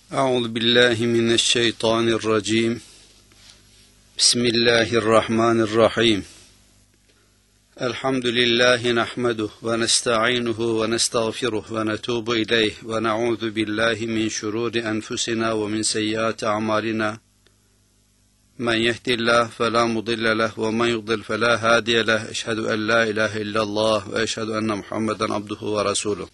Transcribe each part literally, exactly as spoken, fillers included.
أعوذ بالله من الشيطان الرجيم بسم الله الرحمن الرحيم الحمد لله نحمده ونستعينه ونستغفره ونتوب إليه ونعوذ بالله من شرور أنفسنا ومن سيئات أعمالنا من يهد الله فلا مضل له ومن يضلل فلا هادي له أشهد أن لا إله إلا الله وأشهد أن محمدا عبده ورسوله.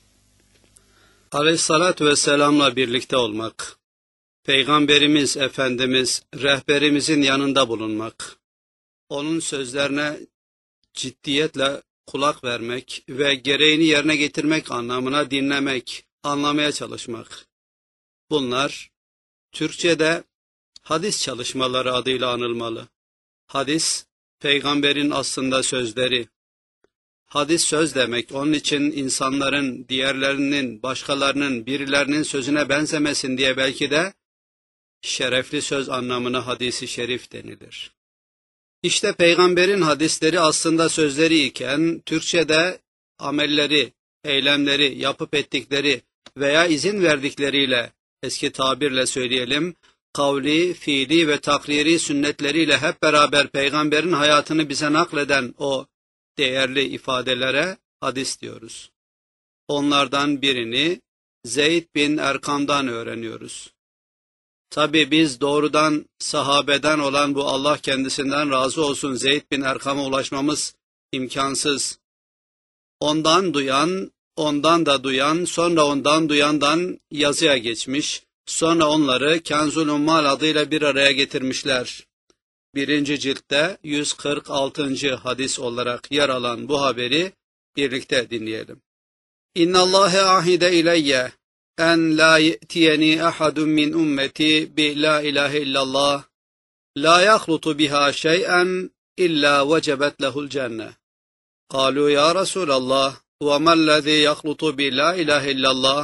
Aleyhissalatü vesselam'la birlikte olmak, Peygamberimiz, Efendimiz, rehberimizin yanında bulunmak, onun sözlerine ciddiyetle kulak vermek ve gereğini yerine getirmek anlamına dinlemek, anlamaya çalışmak. Bunlar Türkçe'de hadis çalışmaları adıyla anılmalı. Hadis, Peygamberin aslında sözleri. Hadis söz demek, onun için insanların, diğerlerinin, başkalarının, birilerinin sözüne benzemesin diye belki de şerefli söz anlamına hadisi şerif denilir. İşte Peygamberin hadisleri aslında sözleri iken, Türkçe'de amelleri, eylemleri, yapıp ettikleri veya izin verdikleriyle, eski tabirle söyleyelim, kavli, fiili ve takriri sünnetleriyle hep beraber Peygamberin hayatını bize nakleden o değerli ifadelere hadis diyoruz. Onlardan birini Zeyd bin Erkam'dan öğreniyoruz. Tabi biz doğrudan sahabeden olan bu Allah kendisinden razı olsun Zeyd bin Erkam'a ulaşmamız imkansız. Ondan duyan, ondan da duyan, sonra ondan duyandan yazıya geçmiş, sonra onları Kenzul Ummal adıyla bir araya getirmişler. Birinci ciltte yüz kırk altıncı hadis olarak yer alan bu haberi birlikte dinleyelim. İnna Allahe ahide ileyye en la ye'tiyeni ahadun min ummeti bi la ilahe illallah la yahlutu biha şey'en illa vecebet lehul cenne. Kalu ya Resulallah ve mellezî yahlutu bi la ilahe illallah?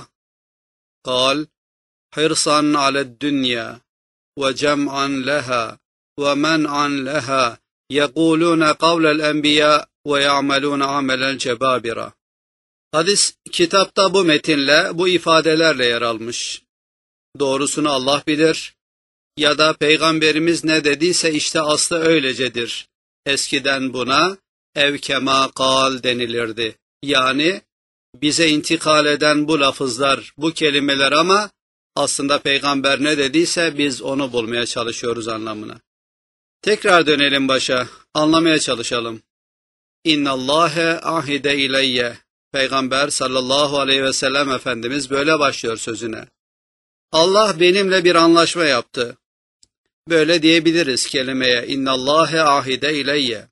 Kal hirsan aled dünya ve cem'an leha وَمَنْعًا لَهَا يَقُولُونَ قَوْلَ الْاَنْبِيَاءِ وَيَعْمَلُونَ عَمَلَ الْجَبَابِرَةِ. Hadis kitapta bu metinle, bu ifadelerle yer almış. Doğrusunu Allah bilir ya da Peygamberimiz ne dediyse işte aslı öylecedir. Eskiden buna evkema kal denilirdi. Yani bize intikal eden bu lafızlar, bu kelimeler ama aslında Peygamber ne dediyse biz onu bulmaya çalışıyoruz anlamına. Tekrar dönelim başa, anlamaya çalışalım. İnna Allahe ahide ileyye. Peygamber sallallahu aleyhi ve sellem Efendimiz böyle başlıyor sözüne. Allah benimle bir anlaşma yaptı. Böyle diyebiliriz kelimeye. İnna Allahe ahide ileyye.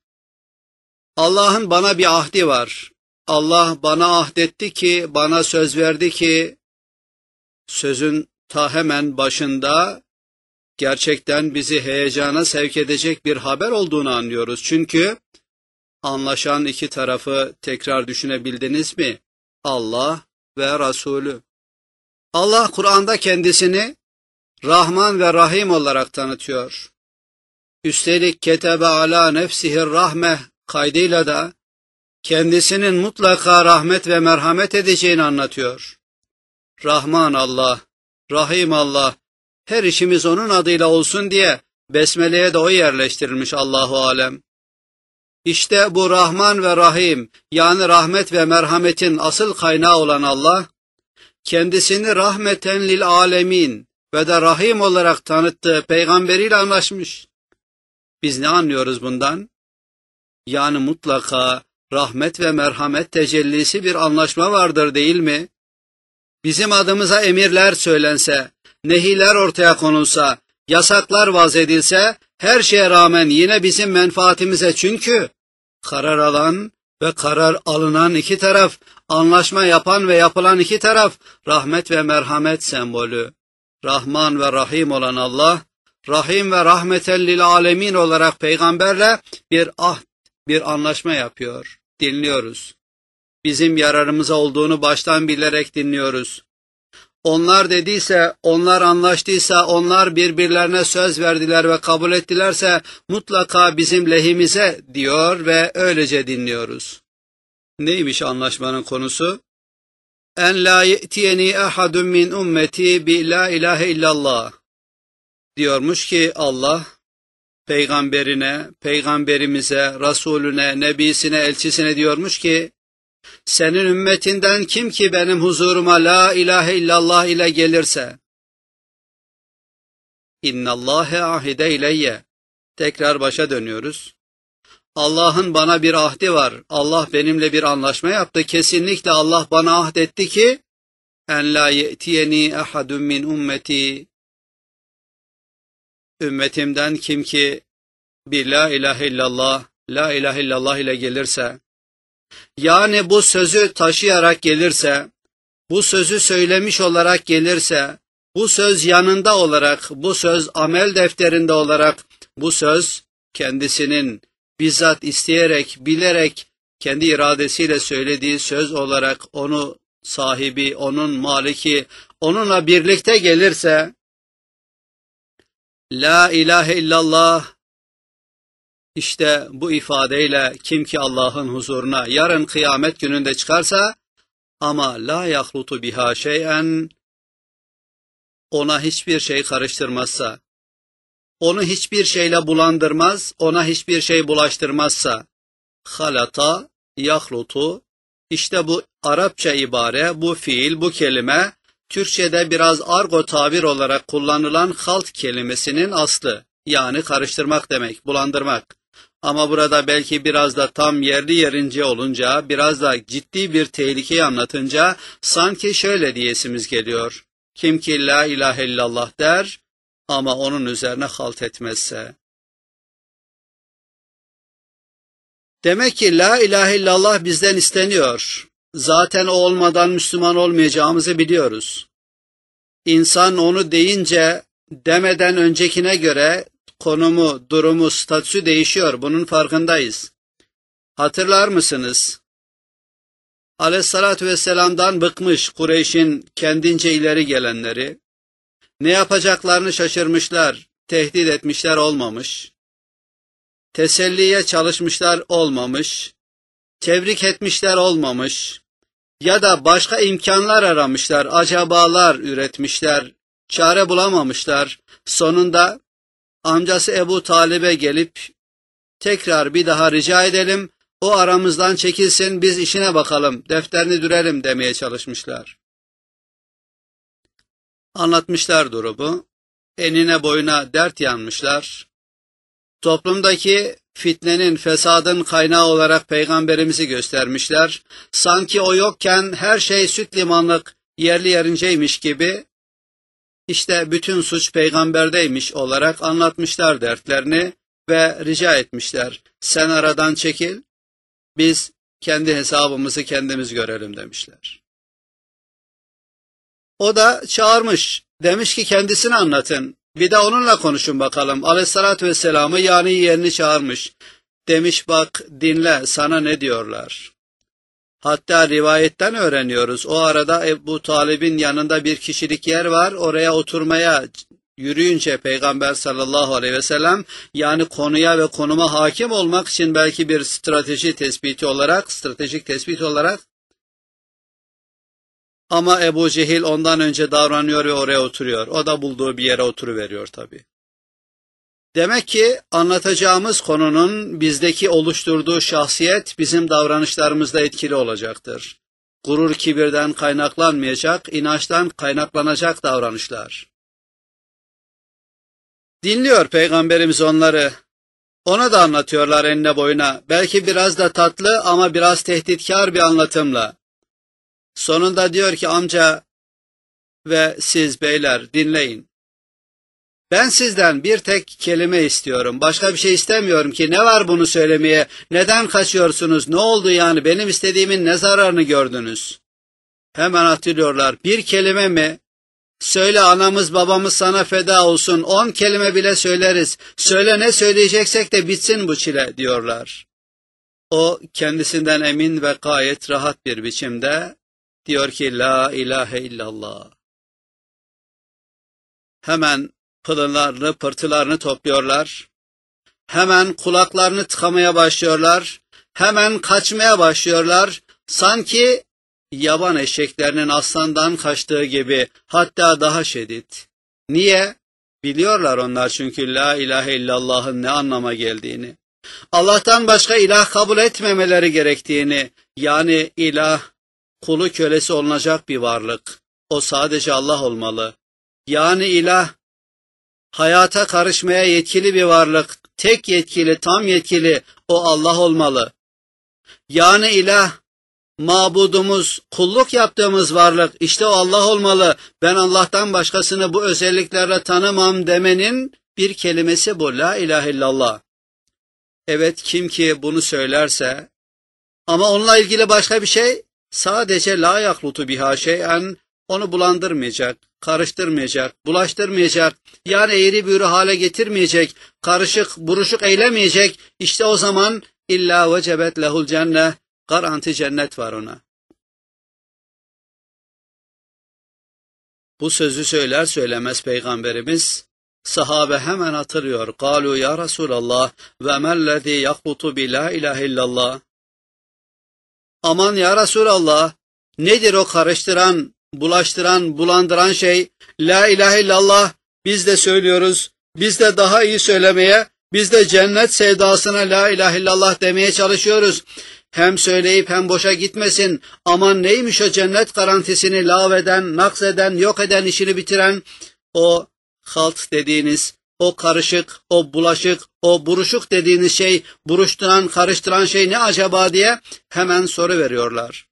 Allah'ın bana bir ahdi var. Allah bana ahdetti ki, bana söz verdi ki, sözün ta hemen başında gerçekten bizi heyecana sevk edecek bir haber olduğunu anlıyoruz. Çünkü anlaşan iki tarafı tekrar düşünebildiniz mi? Allah ve Resulü. Allah Kur'an'da kendisini Rahman ve Rahim olarak tanıtıyor. Üstelik ketebe ala nefsihir rahmeh kaydıyla da kendisinin mutlaka rahmet ve merhamet edeceğini anlatıyor. Rahman Allah, Rahim Allah, her işimiz onun adıyla olsun diye Besmele'ye de o yerleştirilmiş Allahu alem. İşte bu Rahman ve Rahim, yani rahmet ve merhametin asıl kaynağı olan Allah, kendisini rahmeten lil alemin ve de Rahim olarak tanıttığı peygamberiyle anlaşmış. Biz ne anlıyoruz bundan? Yani mutlaka rahmet ve merhamet tecellisi bir anlaşma vardır değil mi? Bizim adımıza emirler söylense, nehiler ortaya konulsa, yasaklar vazedilse, her şeye rağmen yine bizim menfaatimize, çünkü karar alan ve karar alınan iki taraf, anlaşma yapan ve yapılan iki taraf, rahmet ve merhamet sembolü. Rahman ve Rahim olan Allah, Rahim ve rahmeten lil alemin olarak peygamberle bir ahd, bir anlaşma yapıyor. Dinliyoruz. Bizim yararımıza olduğunu baştan bilerek dinliyoruz. Onlar dediyse, onlar anlaştıysa, onlar birbirlerine söz verdiler ve kabul ettilerse mutlaka bizim lehimize diyor ve öylece dinliyoruz. Neymiş anlaşmanın konusu? en la ye'tiyeni ahadun min ümmeti bi la ilahe illallah. Diyormuş ki Allah peygamberine, peygamberimize, Resulüne, nebisine, elçisine diyormuş ki senin ümmetinden kim ki benim huzuruma la ilahe illallah ile gelirse innallâhe ahide ileyye. Tekrar başa dönüyoruz. Allah'ın bana bir ahdi var. Allah benimle bir anlaşma yaptı. Kesinlikle Allah bana ahdetti ki en la ye'tiyeni ahadun min ümmeti. Ümmetimden kim ki bir la ilahe illallah, la ilahe illallah ile gelirse, yani bu sözü taşıyarak gelirse, bu sözü söylemiş olarak gelirse, bu söz yanında olarak, bu söz amel defterinde olarak, bu söz kendisinin bizzat isteyerek, bilerek, kendi iradesiyle söylediği söz olarak onu sahibi, onun maliki, onunla birlikte gelirse, la ilahe illallah, işte bu ifadeyle kim ki Allah'ın huzuruna yarın kıyamet gününde çıkarsa, ama la yahlutu biha şey'en, ona hiçbir şey karıştırmazsa, onu hiçbir şeyle bulandırmaz, ona hiçbir şey bulaştırmazsa, halata, yahlutu, işte bu Arapça ibare, bu fiil, bu kelime, Türkçe'de biraz argo tabir olarak kullanılan halt kelimesinin aslı, yani karıştırmak demek, bulandırmak. Ama burada belki biraz da tam yerli yerince olunca, biraz da ciddi bir tehlikeyi anlatınca, sanki şöyle diyesimiz geliyor. Kim ki la ilahe illallah der, ama onun üzerine halt etmezse. Demek ki la ilahe illallah bizden isteniyor. Zaten o olmadan Müslüman olmayacağımızı biliyoruz. İnsan onu deyince, demeden öncekine göre konumu, durumu, statüsü değişiyor. Bunun farkındayız. Hatırlar mısınız? Aleyhissalatü vesselam'dan bıkmış Kureyş'in kendince ileri gelenleri. Ne yapacaklarını şaşırmışlar, tehdit etmişler olmamış. Teselliye çalışmışlar olmamış. Tebrik etmişler olmamış. Ya da başka imkanlar aramışlar, acabalar üretmişler, çare bulamamışlar. Sonunda amcası Ebu Talib'e gelip tekrar bir daha rica edelim, o aramızdan çekilsin, biz işine bakalım, defterini dürelim demeye çalışmışlar. Anlatmışlar durumu, enine boyuna dert yanmışlar. Toplumdaki fitnenin, fesadın kaynağı olarak peygamberimizi göstermişler. Sanki o yokken her şey süt limanlık, yerli yerinceymiş gibi, işte bütün suç peygamberdeymiş olarak anlatmışlar dertlerini ve rica etmişler. Sen aradan çekil, biz kendi hesabımızı kendimiz görelim demişler. O da çağırmış, demiş ki kendisini anlatın, bir de onunla konuşun bakalım. Aleyhissalatü vesselam'ı yani yeğenini çağırmış. Demiş bak dinle, sana ne diyorlar. Hatta rivayetten öğreniyoruz. O arada Ebu Talib'in yanında bir kişilik yer var. Oraya oturmaya yürüyünce Peygamber sallallahu aleyhi ve sellem, yani konuya ve konuma hakim olmak için belki bir strateji tespiti olarak, stratejik tespit olarak, ama Ebu Cehil ondan önce davranıyor ve oraya oturuyor. O da bulduğu bir yere oturuveriyor tabii. Demek ki anlatacağımız konunun bizdeki oluşturduğu şahsiyet bizim davranışlarımızda etkili olacaktır. Gurur, kibirden kaynaklanmayacak, inançtan kaynaklanacak davranışlar. Dinliyor Peygamberimiz onları. Ona da anlatıyorlar enine boyuna. Belki biraz da tatlı ama biraz tehditkar bir anlatımla. Sonunda diyor ki amca ve siz beyler dinleyin. Ben sizden bir tek kelime istiyorum. Başka bir şey istemiyorum ki. Ne var bunu söylemeye? Neden kaçıyorsunuz? Ne oldu yani? Benim istediğimin ne zararını gördünüz? Hemen hatırlıyorlar. Bir kelime mi? Söyle anamız babamız sana feda olsun. On kelime bile söyleriz. Söyle ne söyleyeceksek de bitsin bu çile diyorlar. O kendisinden emin ve gayet rahat bir biçimde diyor ki la ilahe illallah. Hemen pıllarını, pırtılarını topluyorlar. Hemen kulaklarını tıkamaya başlıyorlar. Hemen kaçmaya başlıyorlar. Sanki yaban eşeklerinin aslandan kaçtığı gibi, hatta daha şiddet. Niye? Biliyorlar onlar çünkü la ilahe illallah'ın ne anlama geldiğini. Allah'tan başka ilah kabul etmemeleri gerektiğini, yani ilah kulu kölesi olunacak bir varlık. O sadece Allah olmalı. Yani ilah hayata karışmaya yetkili bir varlık, tek yetkili, tam yetkili o Allah olmalı. Yani ilah mabudumuz, kulluk yaptığımız varlık, işte o Allah olmalı. Ben Allah'tan başkasını bu özelliklerle tanımam demenin bir kelimesi bu, la ilahe illallah. Evet, kim ki bunu söylerse ama onunla ilgili başka bir şey, sadece la yahlutu biha şey'en, onu bulandırmayacak, karıştırmayacak, bulaştırmayacak, yani eğri büğrü hale getirmeyecek, karışık, buruşuk eylemeyecek, işte o zaman illa vecebet lehul cenneh, garanti cennet var ona. Bu sözü söyler söylemez Peygamberimiz, sahabe hemen hatırlıyor. Kalu ya Resulallah ve mellezî yaklutu bi la ilahe illallah. Aman ya Resulallah, nedir o karıştıran, bulaştıran, bulandıran şey? La ilahe illallah, biz de söylüyoruz, biz de daha iyi söylemeye, biz de cennet sevdasına la ilahe illallah demeye çalışıyoruz. Hem söyleyip hem boşa gitmesin. Aman neymiş o cennet garantisini lağveden, nakseden, yok eden, işini bitiren o halt dediğiniz, o karışık, o bulaşık, o buruşuk dediğiniz şey, buruşturan, karıştıran şey ne acaba diye hemen soru veriyorlar.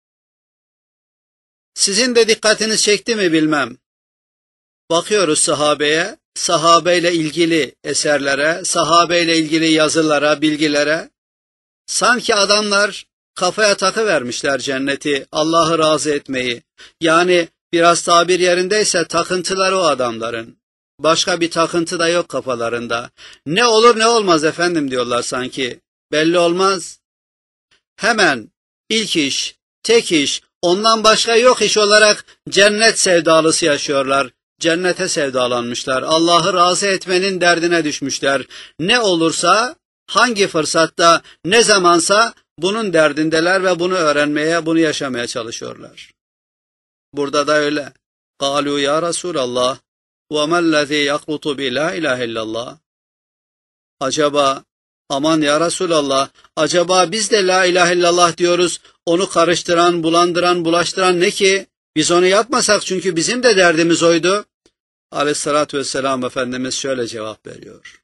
Sizin de dikkatiniz çekti mi bilmem. Bakıyoruz sahabeye, sahabeyle ilgili eserlere, sahabeyle ilgili yazılara, bilgilere. Sanki adamlar kafaya takıvermişler cenneti, Allah'ı razı etmeyi. Yani biraz tabir yerindeyse takıntıları o adamların. Başka bir takıntı da yok kafalarında. Ne olur ne olmaz efendim diyorlar sanki. Belli olmaz. Hemen ilk iş, tek iş, ondan başka yok iş olarak cennet sevdalısı yaşıyorlar. Cennete sevdalanmışlar. Allah'ı razı etmenin derdine düşmüşler. Ne olursa, hangi fırsatta, ne zamansa bunun derdindeler ve bunu öğrenmeye, bunu yaşamaya çalışıyorlar. Burada da öyle. قَالُوا ya Resulallah وَمَا الَّذ۪ي يَقْلُطُ بِلَا اِلَٰهِ illallah. Acaba, aman ya Resulallah, acaba biz de la ilahe illallah diyoruz, onu karıştıran, bulandıran, bulaştıran ne ki? Biz onu yapmasak çünkü bizim de derdimiz oydu. Aleyhissalatü vesselam Efendimiz şöyle cevap veriyor.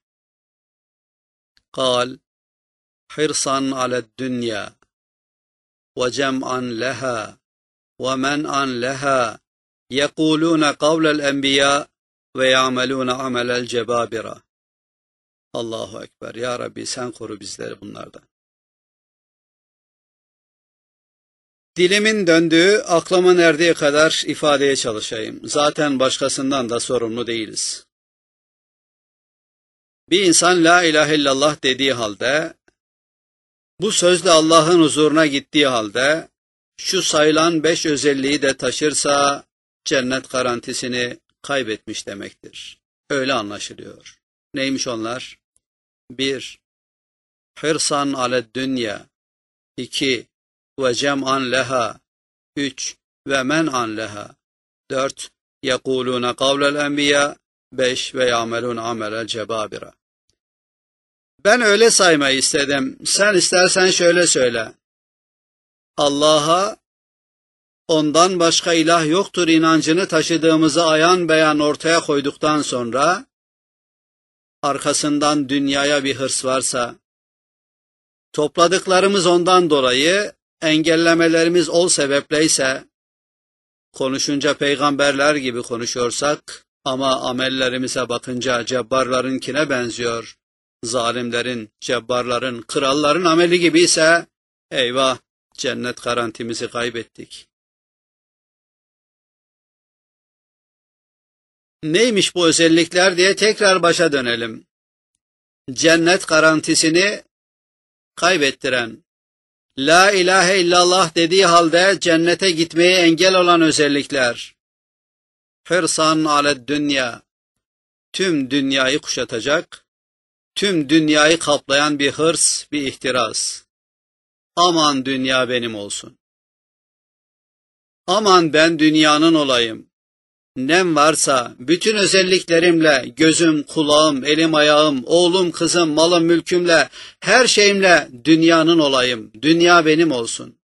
قال حرصا على الدنيا وجمعا لها ومنعا لها يقولون قول الأنبياء ويعملون عمل الجبابرة. Allahu Ekber. Ya Rabbi sen koru bizleri bunlardan. Dilimin döndüğü, aklımın erdiği kadar ifadeye çalışayım. Zaten başkasından da sorumlu değiliz. Bir insan la ilahe illallah dediği halde, bu sözle Allah'ın huzuruna gittiği halde, şu sayılan beş özelliği de taşırsa, cennet garantisini kaybetmiş demektir. Öyle anlaşılıyor. Neymiş onlar? Bir, hırsan aled dünya. İki, ve cem'an leha. Üç, ve men'an leha. Dört, yekulûne kavlel enbiya. Beş, ve ya'melûne amelel cebâbira. Ben öyle saymayı istedim. Sen istersen şöyle söyle. Allah'a, ondan başka ilah yoktur inancını taşıdığımızı ayan beyan ortaya koyduktan sonra, arkasından dünyaya bir hırs varsa, topladıklarımız ondan dolayı, engellemelerimiz ol sebepleyse, konuşunca peygamberler gibi konuşuyorsak, ama amellerimize bakınca cebbarlarınkine benziyor, zalimlerin, cebbarların, kralların ameli gibi ise, eyvah, cennet garantimizi kaybettik. Neymiş bu özellikler diye tekrar başa dönelim. Cennet garantisini kaybettiren, la ilahe illallah dediği halde cennete gitmeye engel olan özellikler. Hırsan aled dünya, tüm dünyayı kuşatacak, tüm dünyayı kaplayan bir hırs, bir ihtiras. Aman dünya benim olsun. Aman ben dünyanın olayım. Nem varsa bütün özelliklerimle, gözüm, kulağım, elim, ayağım, oğlum, kızım, malım, mülkümle, her şeyimle dünyanın olayım. Dünya benim olsun.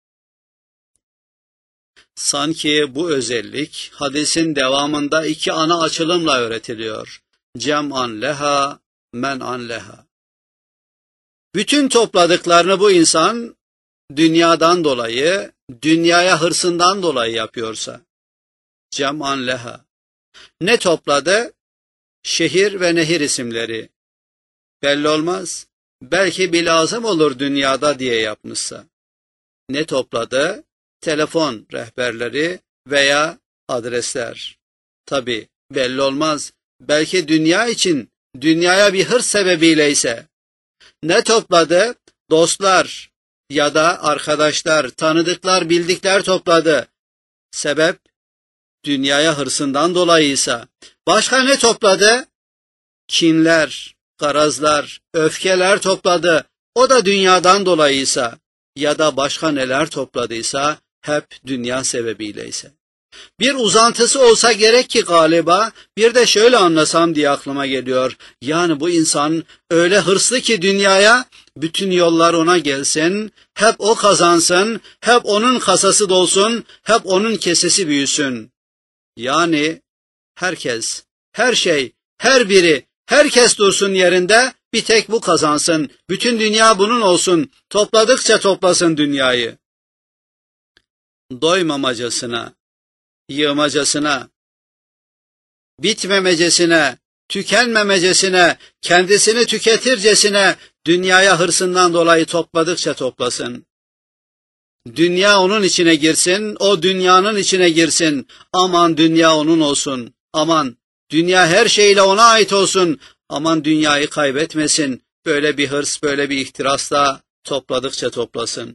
Sanki bu özellik hadisin devamında iki ana açılımla öğretiliyor. Cem'an leha, men'an leha. Bütün topladıklarını bu insan dünyadan dolayı, dünyaya hırsından dolayı yapıyorsa, cem'an leha. Ne topladı? Şehir ve nehir isimleri. Belli olmaz. Belki bir lazım olur dünyada diye yapmışsa. Ne topladı? Telefon rehberleri veya adresler. Tabi belli olmaz. Belki dünya için, dünyaya bir hırs sebebiyle ise. Ne topladı? Dostlar ya da arkadaşlar, tanıdıklar, bildikler topladı. Sebep? Dünyaya hırsından dolayıysa. Başka ne topladı? Kinler, garazlar, öfkeler topladı. O da dünyadan dolayıysa ya da başka neler topladıysa hep dünya sebebiyleyse. Bir uzantısı olsa gerek ki galiba, bir de şöyle anlasam diye aklıma geliyor. Yani bu insan öyle hırslı ki dünyaya, bütün yollar ona gelsin, hep o kazansın, hep onun kasası dolsun, hep onun kesesi büyüsün. Yani herkes, her şey, her biri, herkes dursun yerinde, bir tek bu kazansın, bütün dünya bunun olsun, topladıkça toplasın dünyayı. Doymamacasına, yığmacasına, bitmemecesine, tükenmemecesine, kendisini tüketircesine dünyaya hırsından dolayı topladıkça toplasın. Dünya onun içine girsin, o dünyanın içine girsin. Aman dünya onun olsun. Aman dünya her şeyle ona ait olsun. Aman dünyayı kaybetmesin. Böyle bir hırs, böyle bir ihtirasla topladıkça toplasın.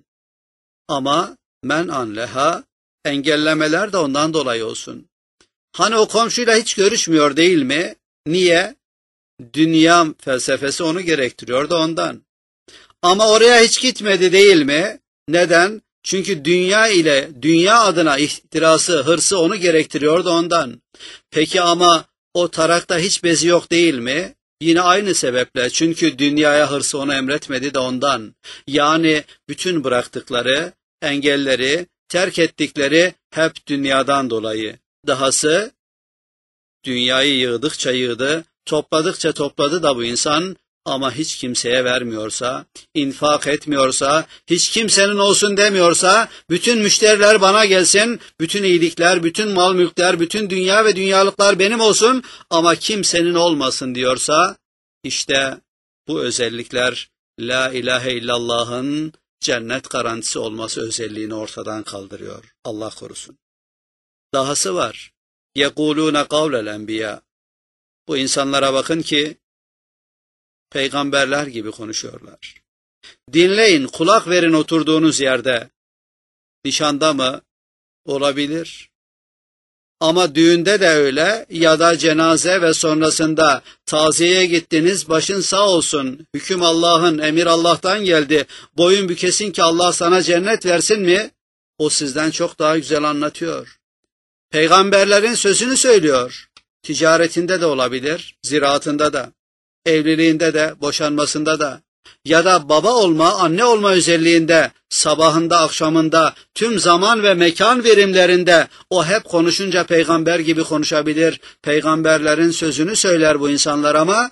Ama men'an leha, engellemeler de ondan dolayı olsun. Hani o komşuyla hiç görüşmüyor değil mi? Niye? Dünya felsefesi onu gerektiriyor da ondan. Ama oraya hiç gitmedi değil mi? Neden? Çünkü dünya ile, dünya adına ihtirası, hırsı onu gerektiriyor da ondan. Peki ama o tarakta hiç bezi yok değil mi? Yine aynı sebeple, çünkü dünyaya hırsı onu emretmedi de ondan. Yani bütün bıraktıkları, engelleri, terk ettikleri hep dünyadan dolayı. Dahası dünyayı yığdıkça yığdı, topladıkça topladı da bu insan, ama hiç kimseye vermiyorsa, infak etmiyorsa, hiç kimsenin olsun demiyorsa, bütün müşteriler bana gelsin, bütün iyilikler, bütün mal mülkler, bütün dünya ve dünyalıklar benim olsun ama kimsenin olmasın diyorsa, işte bu özellikler La ilahe illallah'ın cennet garantisi olması özelliğini ortadan kaldırıyor. Allah korusun. Dahası var. يَقُولُونَ قَوْلَ الْاَنْبِيَا. Bu insanlara bakın ki, peygamberler gibi konuşuyorlar. Dinleyin, kulak verin oturduğunuz yerde. Nişanda mı? Olabilir. Ama düğünde de öyle ya da cenaze ve sonrasında taziyeye gittiniz, başın sağ olsun, hüküm Allah'ın, emir Allah'tan geldi, boyun bükesin ki Allah sana cennet versin mi? O sizden çok daha güzel anlatıyor. Peygamberlerin sözünü söylüyor. Ticaretinde de olabilir, ziraatında da, evliliğinde de, boşanmasında da, ya da baba olma, anne olma özelliğinde, sabahında, akşamında, tüm zaman ve mekan verimlerinde o hep konuşunca peygamber gibi konuşabilir. Peygamberlerin sözünü söyler bu insanlar ama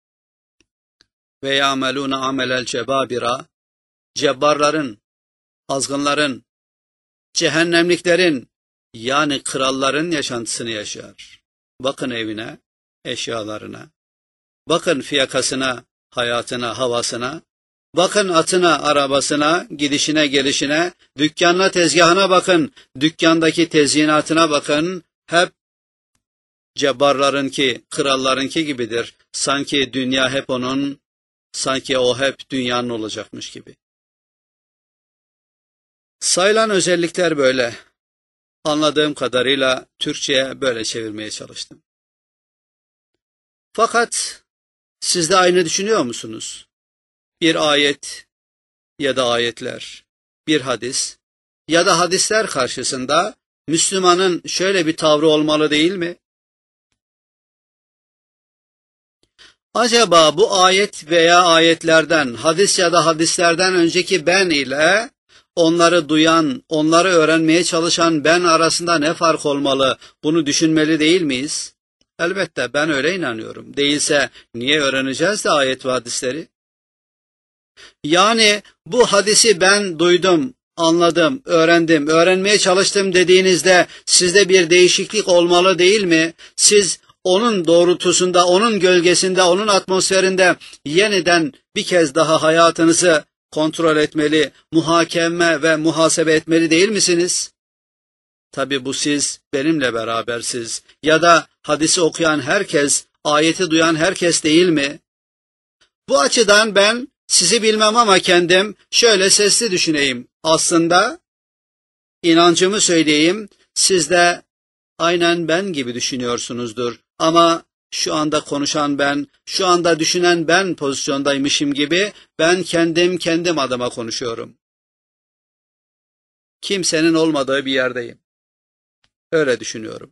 ve ya'melûne amelel cebâbira, cebbarların, azgınların, cehennemliklerin, yani kralların yaşantısını yaşar. Bakın evine, eşyalarına, bakın fiyakasına, hayatına, havasına, bakın atına, arabasına, gidişine, gelişine, dükkanına, tezgahına bakın, dükkandaki tezyinatına bakın, hep cebbarlarınki, krallarınki gibidir. Sanki dünya hep onun, sanki o hep dünyanın olacakmış gibi. Sayılan özellikler böyle. Anladığım kadarıyla Türkçe'ye böyle çevirmeye çalıştım. Fakat siz de aynı düşünüyor musunuz? Bir ayet ya da ayetler, bir hadis ya da hadisler karşısında Müslümanın şöyle bir tavrı olmalı değil mi? Acaba bu ayet veya ayetlerden, hadis ya da hadislerden önceki ben ile onları duyan, onları öğrenmeye çalışan ben arasında ne fark olmalı? Bunu düşünmeli değil miyiz? Elbette ben öyle inanıyorum. Değilse niye öğreneceğiz de ayet ve hadisleri? Yani bu hadisi ben duydum, anladım, öğrendim, öğrenmeye çalıştım dediğinizde sizde bir değişiklik olmalı değil mi? Siz onun doğrultusunda, onun gölgesinde, onun atmosferinde yeniden bir kez daha hayatınızı kontrol etmeli, muhakeme ve muhasebe etmeli değil misiniz? Tabi bu siz benimle berabersiz ya da hadisi okuyan herkes, ayeti duyan herkes değil mi? Bu açıdan ben sizi bilmem ama kendim şöyle sesli düşüneyim. Aslında inancımı söyleyeyim, siz de aynen ben gibi düşünüyorsunuzdur. Ama şu anda konuşan ben, şu anda düşünen ben pozisyondaymışım gibi ben kendim kendim adıma konuşuyorum. Kimsenin olmadığı bir yerdeyim. Öyle düşünüyorum.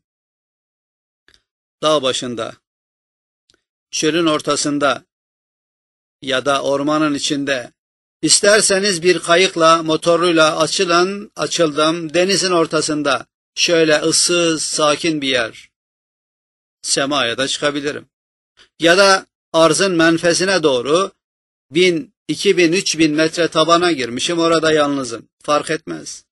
Dağ başında, çölün ortasında ya da ormanın içinde, isterseniz bir kayıkla, motoruyla açılın, açıldım, denizin ortasında, şöyle ıssız, sakin bir yer. Semaya da çıkabilirim. Ya da arzın menfezine doğru bin, iki bin, üç bin metre tabana girmişim, orada yalnızım. Fark etmez.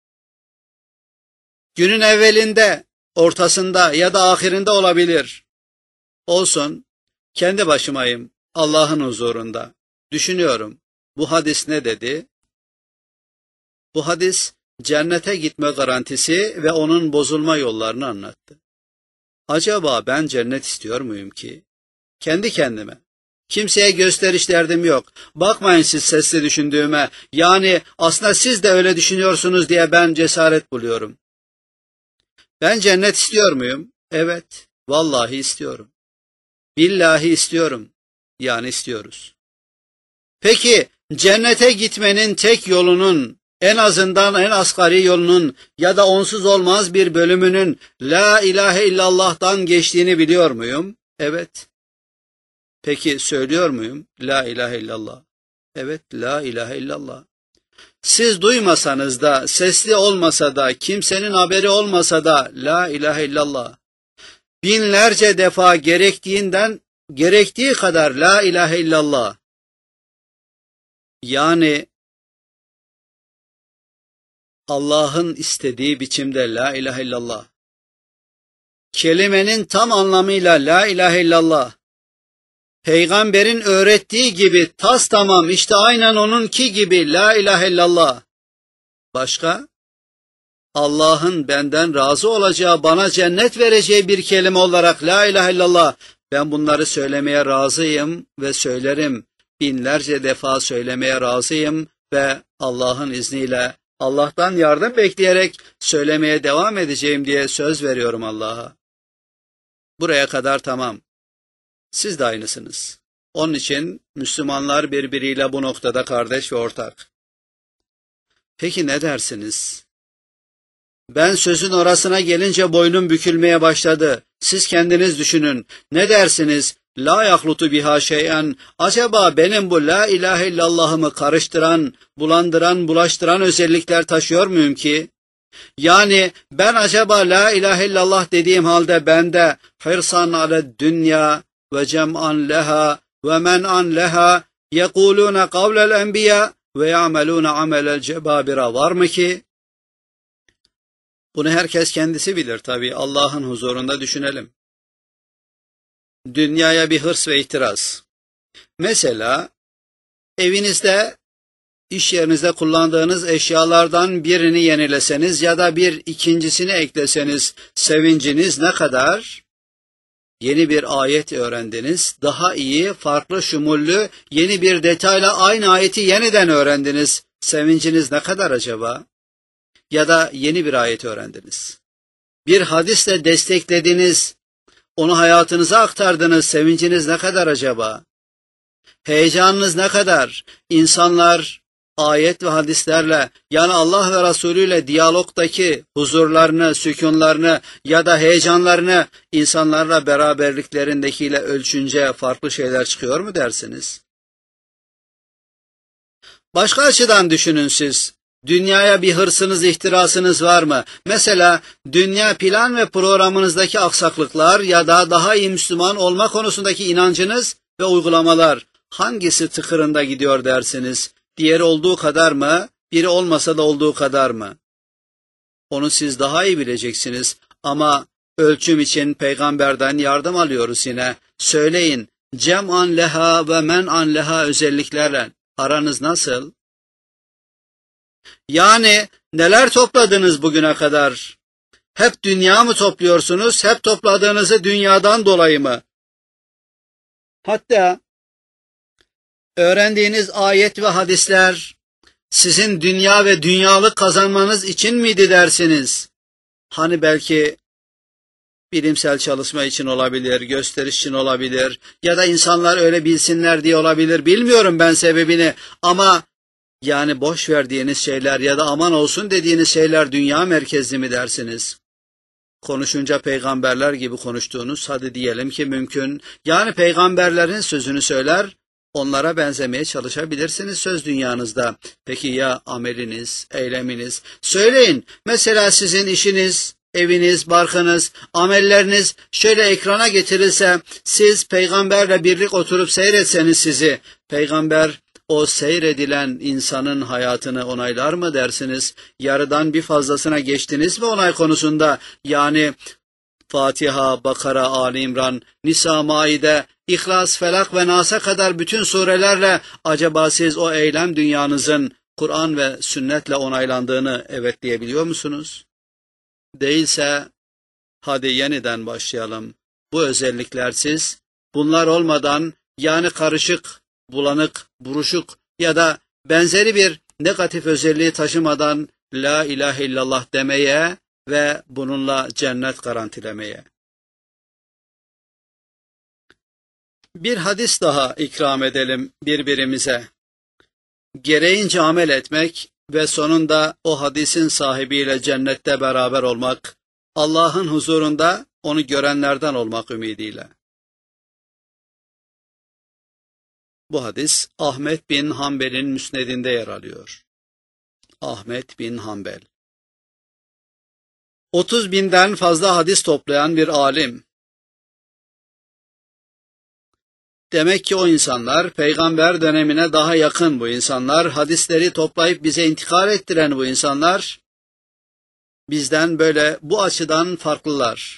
Günün evvelinde, ortasında ya da ahirinde olabilir. Olsun, kendi başımayım, Allah'ın huzurunda. Düşünüyorum, bu hadis ne dedi? Bu hadis, cennete gitme garantisi ve onun bozulma yollarını anlattı. Acaba ben cennet istiyor muyum ki? Kendi kendime. Kimseye gösteriş derdim yok. Bakmayın siz sesli düşündüğüme. Yani aslında siz de öyle düşünüyorsunuz diye ben cesaret buluyorum. Ben cennet istiyor muyum? Evet, vallahi istiyorum. Billahi istiyorum. Yani istiyoruz. Peki cennete gitmenin tek yolunun, en azından en asgari yolunun ya da onsuz olmaz bir bölümünün La ilahe illallah'tan geçtiğini biliyor muyum? Evet. Peki söylüyor muyum? La ilahe illallah. Evet, la ilahe illallah. Siz duymasanız da, sesli olmasa da, kimsenin haberi olmasa da la ilahe illallah. Binlerce defa gerektiğinden, gerektiği kadar la ilahe illallah. Yani Allah'ın istediği biçimde la ilahe illallah. Kelimenin tam anlamıyla la ilahe illallah. Peygamberin öğrettiği gibi tas tamam işte aynen onunki gibi la ilahe illallah. Başka? Allah'ın benden razı olacağı, bana cennet vereceği bir kelime olarak la ilahe illallah. Ben bunları söylemeye razıyım ve söylerim. Binlerce defa söylemeye razıyım ve Allah'ın izniyle, Allah'tan yardım bekleyerek söylemeye devam edeceğim diye söz veriyorum Allah'a. Buraya kadar tamam. Siz de aynısınız. Onun için Müslümanlar birbiriyle bu noktada kardeş ve ortak. Peki ne dersiniz? Ben sözün orasına gelince boynum bükülmeye başladı. Siz kendiniz düşünün. Ne dersiniz? La yahlutu biha şey'en. Acaba benim bu la ilahe illallah'ımı karıştıran, bulandıran, bulaştıran özellikler taşıyor muyum ki? Yani ben acaba la ilahe illallah dediğim halde bende hırsan ale dünya ve cem'an leha ve men'an leha yekulune kavlel enbiya ve ya'melune amelel cebabira var mı ki? Bunu herkes kendisi bilir tabii. Allah'ın huzurunda düşünelim. Dünyaya bir hırs ve ihtiras. Mesela evinizde, iş yerinizde kullandığınız eşyalardan birini yenileseniz ya da bir ikincisini ekleseniz sevinciniz ne kadar? Yeni bir ayet öğrendiniz, daha iyi, farklı, şumullü, yeni bir detayla aynı ayeti yeniden öğrendiniz. Sevinciniz ne kadar acaba? Ya da yeni bir ayet öğrendiniz. Bir hadisle desteklediniz, onu hayatınıza aktardınız, sevinciniz ne kadar acaba? Heyecanınız ne kadar? İnsanlar ayet ve hadislerle, yani Allah ve Resulü ile diyalogdaki huzurlarını, sükunlarını ya da heyecanlarını insanlarla beraberliklerindekiyle ölçünce farklı şeyler çıkıyor mu dersiniz? Başka açıdan düşünün siz. Dünyaya bir hırsınız, ihtirasınız var mı? Mesela dünya plan ve programınızdaki aksaklıklar ya da daha iyi Müslüman olma konusundaki inancınız ve uygulamalar hangisi tıkırında gidiyor dersiniz? Diğeri olduğu kadar mı? Biri olmasa da olduğu kadar mı? Onu siz daha iyi bileceksiniz ama ölçüm için peygamberden yardım alıyoruz yine. Söyleyin, cem'an leha ve men'an leha özelliklerle aranız nasıl? Yani neler topladınız bugüne kadar? Hep dünya mı topluyorsunuz? Hep topladığınızı dünyadan dolayı mı? Hatta öğrendiğiniz ayet ve hadisler sizin dünya ve dünyalık kazanmanız için miydi dersiniz? Hani belki bilimsel çalışma için olabilir, gösteriş için olabilir ya da insanlar öyle bilsinler diye olabilir. Bilmiyorum ben sebebini ama yani boş verdiğiniz şeyler ya da aman olsun dediğiniz şeyler dünya merkezli mi dersiniz? Konuşunca peygamberler gibi konuştuğunuz, hadi diyelim ki mümkün. Yani peygamberlerin sözünü söyler, onlara benzemeye çalışabilirsiniz söz dünyanızda. Peki ya ameliniz, eyleminiz? Söyleyin, mesela sizin işiniz, eviniz, barkınız, amelleriniz şöyle ekrana getirilse, siz peygamberle birlik oturup seyretseniz sizi, peygamber o seyredilen insanın hayatını onaylar mı dersiniz? Yarıdan bir fazlasına geçtiniz mi onay konusunda? Yani Fatiha, Bakara, Ali İmran, Nisa, Maide, İhlas, Felak ve Nas'a kadar bütün surelerle acaba siz o eylem dünyanızın Kur'an ve sünnetle onaylandığını evet diyebiliyor musunuz? Değilse hadi yeniden başlayalım. Bu özelliklersiz, bunlar olmadan yani karışık, bulanık, buruşuk ya da benzeri bir negatif özelliği taşımadan La ilahe illallah demeye ve bununla cennet garantilemeye. Bir hadis daha ikram edelim birbirimize. Gereğince amel etmek ve sonunda o hadisin sahibiyle cennette beraber olmak, Allah'ın huzurunda onu görenlerden olmak ümidiyle. Bu hadis Ahmet bin Hanbel'in müsnedinde yer alıyor. Ahmet bin Hanbel. otuz binden fazla hadis toplayan bir alim. Demek ki o insanlar, peygamber dönemine daha yakın bu insanlar, hadisleri toplayıp bize intikal ettiren bu insanlar, bizden böyle bu açıdan farklılar.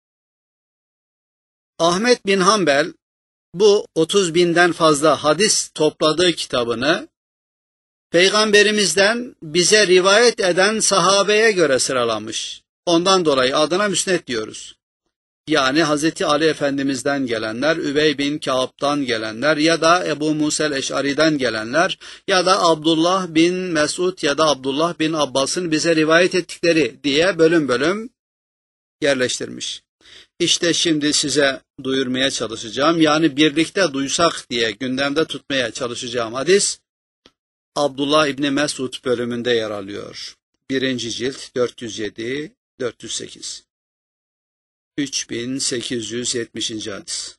Ahmet bin Hanbel, bu otuz binden fazla hadis topladığı kitabını, Peygamberimizden bize rivayet eden sahabeye göre sıralamış. Ondan dolayı adına müsned diyoruz. Yani Hazreti Ali Efendimiz'den gelenler, Übey bin Kâb'dan gelenler ya da Ebu Musa'l Eş'ari'den gelenler ya da Abdullah bin Mesud ya da Abdullah bin Abbas'ın bize rivayet ettikleri diye bölüm bölüm yerleştirmiş. İşte şimdi size duyurmaya çalışacağım, yani birlikte duysak diye gündemde tutmaya çalışacağım hadis, Abdullah İbni Mesud bölümünde yer alıyor. Birinci cilt dört yüz yedi dört yüz sekiz. üç bin sekiz yüz yetmişinci hadis.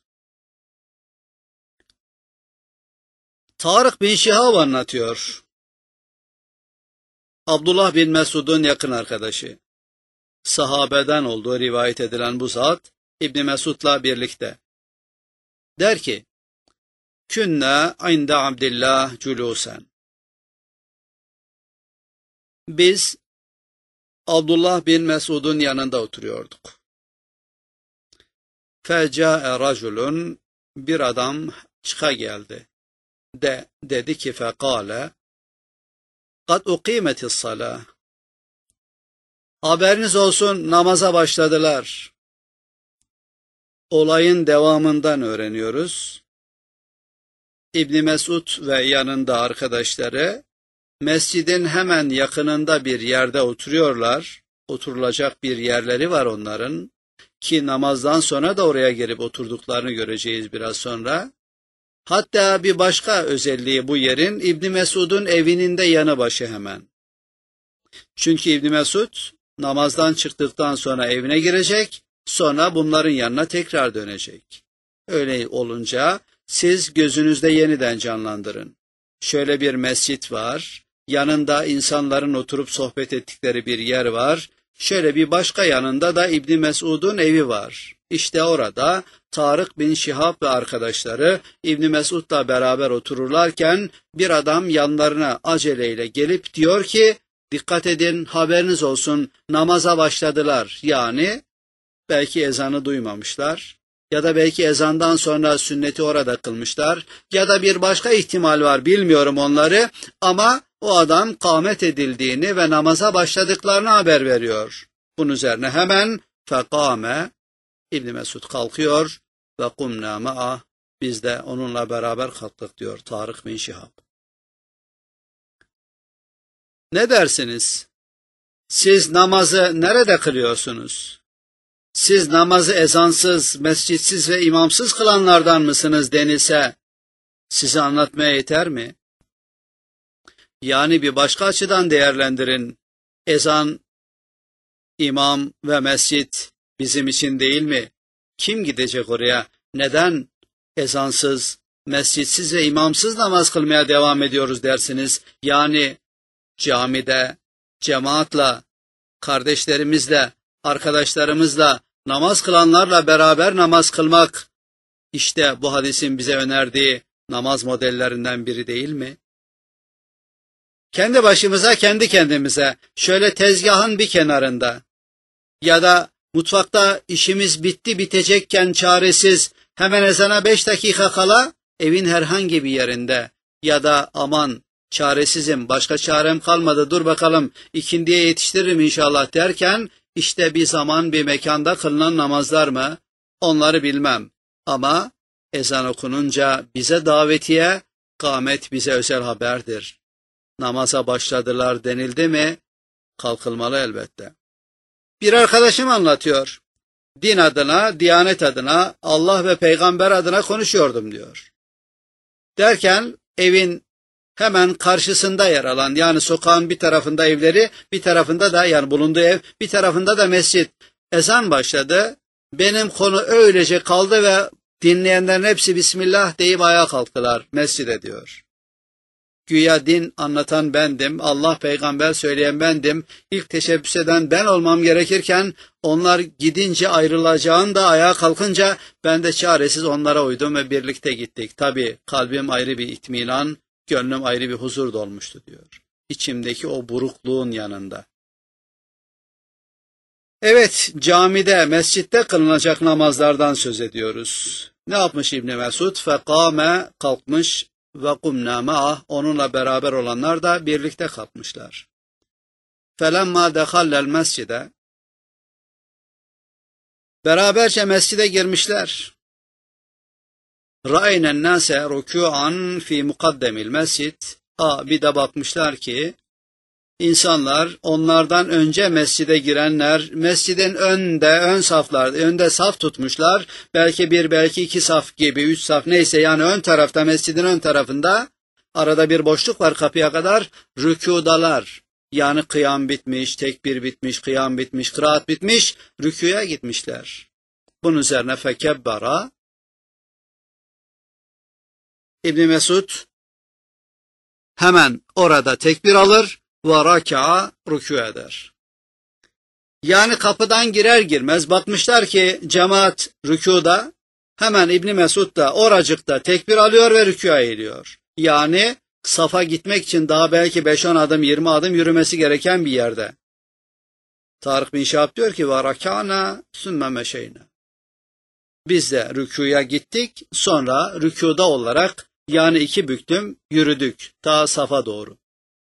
Tarık bin Şihab anlatıyor. Abdullah bin Mesud'un yakın arkadaşı. Sahabeden olduğu rivayet edilen bu zat İbni Mesud'la birlikte. Der ki, Künne inde Abdillah culusen. Biz Abdullah bin Mesud'un yanında oturuyorduk. Feca'e raculun, bir adam çıka geldi. De dedi ki fekale kad uqimetis salah. Haberiniz olsun, namaza başladılar. Olayın devamından öğreniyoruz. İbn Mesud ve yanında arkadaşları mescidin hemen yakınında bir yerde oturuyorlar. Oturulacak bir yerleri var onların ki namazdan sonra da oraya gelip oturduklarını göreceğiz biraz sonra. Hatta bir başka özelliği bu yerin İbn Mesud'un evinin de yanı başı hemen. Çünkü İbn Mesud namazdan çıktıktan sonra evine girecek, sonra bunların yanına tekrar dönecek. Öyle olunca siz gözünüzde yeniden canlandırın. Şöyle bir mescit var, yanında insanların oturup sohbet ettikleri bir yer var, şöyle bir başka yanında da İbn Mesud'un evi var. İşte orada Tarık bin Şihab ve arkadaşları İbn Mesud'la beraber otururlarken bir adam yanlarına aceleyle gelip diyor ki, dikkat edin, haberiniz olsun, namaza başladılar. Yani belki ezanı duymamışlar ya da belki ezandan sonra sünneti orada kılmışlar ya da bir başka ihtimal var, bilmiyorum onları, ama o adam kâmet edildiğini ve namaza başladıklarını haber veriyor. Bunun üzerine hemen fekâme, İbn Mesud kalkıyor ve kumnâ ma'ah, biz de onunla beraber kalktık diyor Tarık bin Şihab. Ne dersiniz? Siz namazı nerede kılıyorsunuz? Siz namazı ezansız, mescitsiz ve imamsız kılanlardan mısınız denilse, size anlatmaya yeter mi? Yani bir başka açıdan değerlendirin. Ezan, imam ve mescit bizim için değil mi? Kim gidecek oraya? Neden ezansız, mescitsiz ve imamsız namaz kılmaya devam ediyoruz dersiniz? Yani camide, cemaatla, kardeşlerimizle, arkadaşlarımızla, namaz kılanlarla beraber namaz kılmak, işte bu hadisin bize önerdiği namaz modellerinden biri değil mi? Kendi başımıza, kendi kendimize, şöyle tezgahın bir kenarında ya da mutfakta işimiz bitti bitecekken çaresiz, hemen ezana beş dakika kala evin herhangi bir yerinde ya da aman çaresizim, başka çarem kalmadı, dur bakalım ikindiye yetiştiririm inşallah derken, işte bir zaman bir mekanda kılınan namazlar mı? Onları bilmem. Ama ezan okununca bize davetiye, kâmet bize özel haberdir. Namaza başladılar denildi mi, kalkılmalı elbette. Bir arkadaşım anlatıyor. Din adına, diyanet adına, Allah ve peygamber adına konuşuyordum diyor. Derken evin hemen karşısında yer alan, yani sokağın bir tarafında evleri, bir tarafında da, yani bulunduğu ev, bir tarafında da mescit. Ezan başladı. Benim konu öylece kaldı ve dinleyenlerin hepsi Bismillah deyip ayağa kalktılar mescide diyor. Güya din anlatan bendim, Allah peygamber söyleyen bendim, ilk teşebbüs eden ben olmam gerekirken onlar gidince ayrılacağın da ayağa kalkınca ben de çaresiz onlara uydum ve birlikte gittik. Tabii kalbim ayrı bir itminan, gönlüm ayrı bir huzur dolmuştu diyor. İçimdeki o burukluğun yanında. Evet, camide, mescitte kılınacak namazlardan söz ediyoruz. Ne yapmış İbn Mesud? Fekâme, kalkmış ve kumnâ ma'ah, onunla beraber olanlar da birlikte kalkmışlar. Felemmâ dehallel mescide, beraberce mescide girmişler. Ra'eynen nâse rükû'an fî mukaddemil mescid. Aa, bir de bakmışlar ki insanlar, onlardan önce mescide girenler, mescidin önde, ön saflarda, önde saf tutmuşlar. Belki bir, belki iki saf gibi, üç saf neyse, yani ön tarafta, mescidin ön tarafında, arada bir boşluk var kapıya kadar, rükûdalar. Yani kıyam bitmiş, tekbir bitmiş, kıyam bitmiş, kıraat bitmiş, rükûya gitmişler. Bunun üzerine fekebbara, İbn Mesud hemen orada tekbir alır ve raka'a, rükû eder. Yani kapıdan girer girmez bakmışlar ki cemaat rükûda, hemen İbn Mesud da oracıkta tekbir alıyor ve rükûya eğiliyor. Yani safa gitmek için daha belki beş on adım, yirmi adım yürümesi gereken bir yerde. Tarık bin Şihab diyor ki ve raka'na sümme meşeyne. Biz de rükûya gittik, sonra rükûda olarak, yani iki büklüm yürüdük ta safa doğru.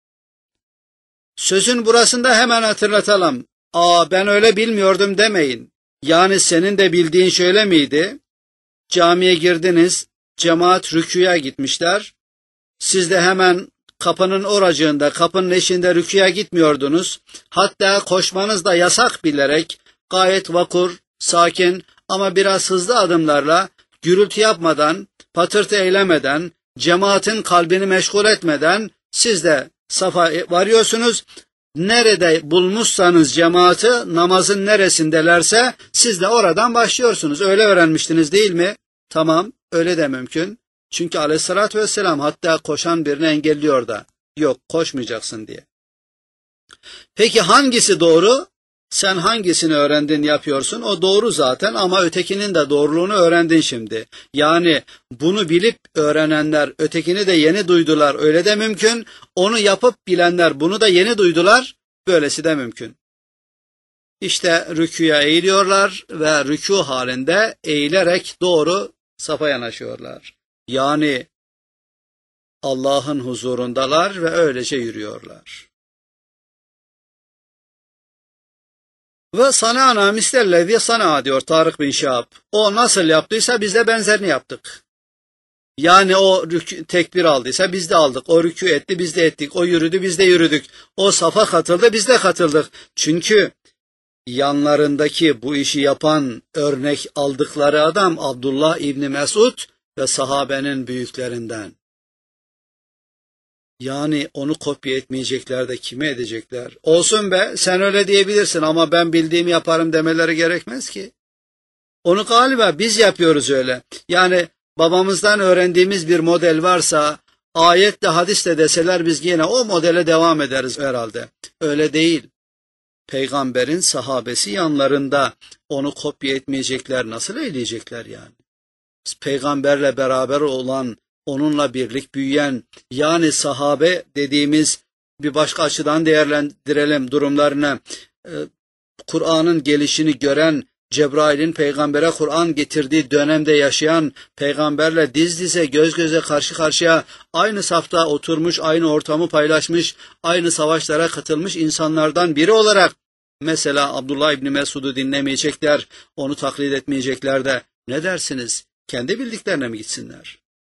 Sözün burasında hemen hatırlatalım. Aa, ben öyle bilmiyordum demeyin. Yani senin de bildiğin şöyle miydi? Camiye girdiniz, cemaat rükûya gitmişler. Siz de hemen kapının oracığında, kapının eşiğinde rükûya gitmiyordunuz. Hatta koşmanız da yasak bilerek gayet vakur, sakin ama biraz hızlı adımlarla, gürültü yapmadan, patırtı eylemeden, cemaatin kalbini meşgul etmeden siz de safa varıyorsunuz. Nerede bulmuşsanız cemaati, namazın neresindelerse siz de oradan başlıyorsunuz. Öyle öğrenmiştiniz değil mi? Tamam, öyle de mümkün. Çünkü aleyhissalatü vesselam hatta koşan birini engelliyor da. Yok, koşmayacaksın diye. Peki hangisi doğru? Sen hangisini öğrendin yapıyorsun? O doğru zaten ama ötekinin de doğruluğunu öğrendin şimdi. Yani bunu bilip öğrenenler ötekini de yeni duydular. Öyle de mümkün. Onu yapıp bilenler bunu da yeni duydular. Böylesi de mümkün. İşte rüküye eğiliyorlar ve rükû halinde eğilerek doğru safa yanaşıyorlar. Yani Allah'ın huzurundalar ve öylece yürüyorlar. Ve sana'na mislellezi sana'a diyor Tarık bin Şahab. O nasıl yaptıysa biz de benzerini yaptık. Yani o rükü, tekbir aldıysa biz de aldık. O rükû etti biz de ettik. O yürüdü biz de yürüdük. O safa katıldı biz de katıldık. Çünkü yanlarındaki bu işi yapan örnek aldıkları adam Abdullah İbni Mesud ve sahabenin büyüklerinden. Yani onu kopya etmeyecekler de kime edecekler? Olsun be, sen öyle diyebilirsin ama ben bildiğimi yaparım demeleri gerekmez ki. Onu galiba biz yapıyoruz öyle. Yani babamızdan öğrendiğimiz bir model varsa, ayetle hadisle deseler biz yine o modele devam ederiz herhalde. Öyle değil. Peygamberin sahabesi yanlarında, onu kopya etmeyecekler, nasıl eyleyecekler yani? Peygamberle beraber olan, onunla birlik büyüyen, yani sahabe dediğimiz, bir başka açıdan değerlendirelim durumlarını, Kur'an'ın gelişini gören, Cebrail'in peygambere Kur'an getirdiği dönemde yaşayan, peygamberle diz dize, göz göze, karşı karşıya, aynı safta oturmuş, aynı ortamı paylaşmış, aynı savaşlara katılmış insanlardan biri olarak, mesela Abdullah İbni Mesud'u dinlemeyecekler, onu taklit etmeyecekler de, ne dersiniz? Kendi bildiklerine mi gitsinler?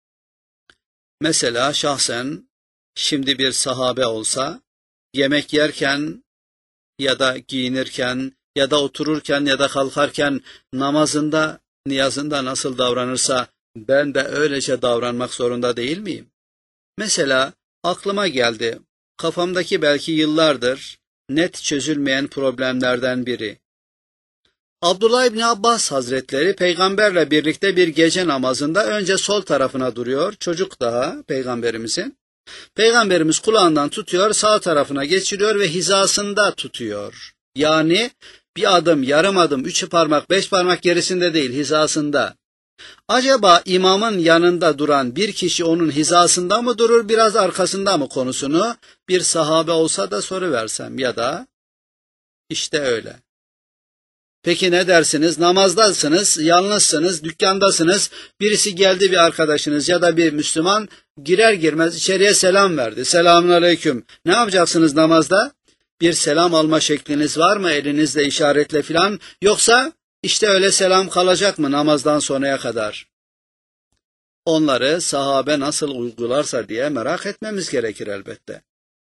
Mesela şahsen şimdi bir sahabe olsa, yemek yerken ya da giyinirken ya da otururken ya da kalkarken namazında, niyazında nasıl davranırsa ben de öylece davranmak zorunda değil miyim? Mesela aklıma geldi, kafamdaki belki yıllardır net çözülmeyen problemlerden biri. Abdullah İbni Abbas Hazretleri peygamberle birlikte bir gece namazında önce sol tarafına duruyor, çocuk daha peygamberimizin. Peygamberimiz kulağından tutuyor, sağ tarafına geçiriyor ve hizasında tutuyor. Yani bir adım, yarım adım, üç parmak, beş parmak gerisinde değil, hizasında. Acaba imamın yanında duran bir kişi onun hizasında mı durur, biraz arkasında mı konusunu bir sahabe olsa da soruversem ya da işte öyle. Peki ne dersiniz? Namazdasınız, yalnızsınız, dükkandasınız, birisi geldi, bir arkadaşınız ya da bir Müslüman girer girmez içeriye selam verdi. Selamun aleyküm. Ne yapacaksınız namazda? Bir selam alma şekliniz var mı elinizle, işaretle filan? Yoksa işte öyle selam kalacak mı namazdan sonraya kadar? Onları sahabe nasıl uygularsa diye merak etmemiz gerekir elbette.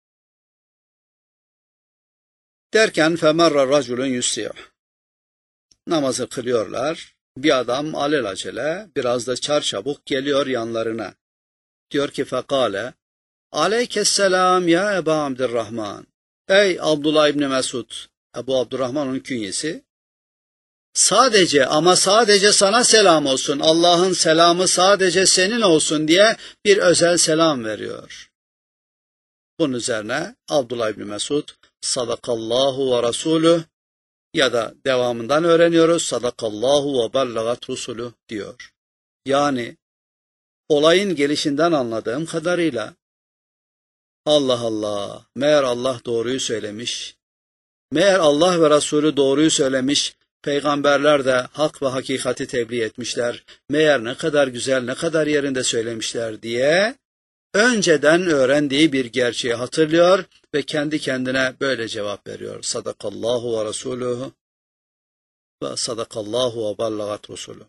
Derken femerra raculun yusih. Namazı kılıyorlar. Bir adam alelacele, biraz da çarçabuk geliyor yanlarına. Diyor ki fekale, aleykesselam ya Ebu Abdurrahman. Ey Abdullah İbni Mesud, Ebu Abdurrahman'ın künyesi. Sadece ama sadece sana selam olsun, Allah'ın selamı sadece senin olsun diye bir özel selam veriyor. Bunun üzerine Abdullah İbni Mesud, sadakallahu ve rasuluh, ya da devamından öğreniyoruz, sadakallahu ve ballagat rusuluh diyor. Yani olayın gelişinden anladığım kadarıyla Allah Allah, meğer Allah doğruyu söylemiş, meğer Allah ve Resulü doğruyu söylemiş, peygamberler de hak ve hakikati tebliğ etmişler, meğer ne kadar güzel, ne kadar yerinde söylemişler diye önceden öğrendiği bir gerçeği hatırlıyor ve kendi kendine böyle cevap veriyor. Sadakallahu ve Resuluhu ve sadakallahu ve ballagat Resuluhu.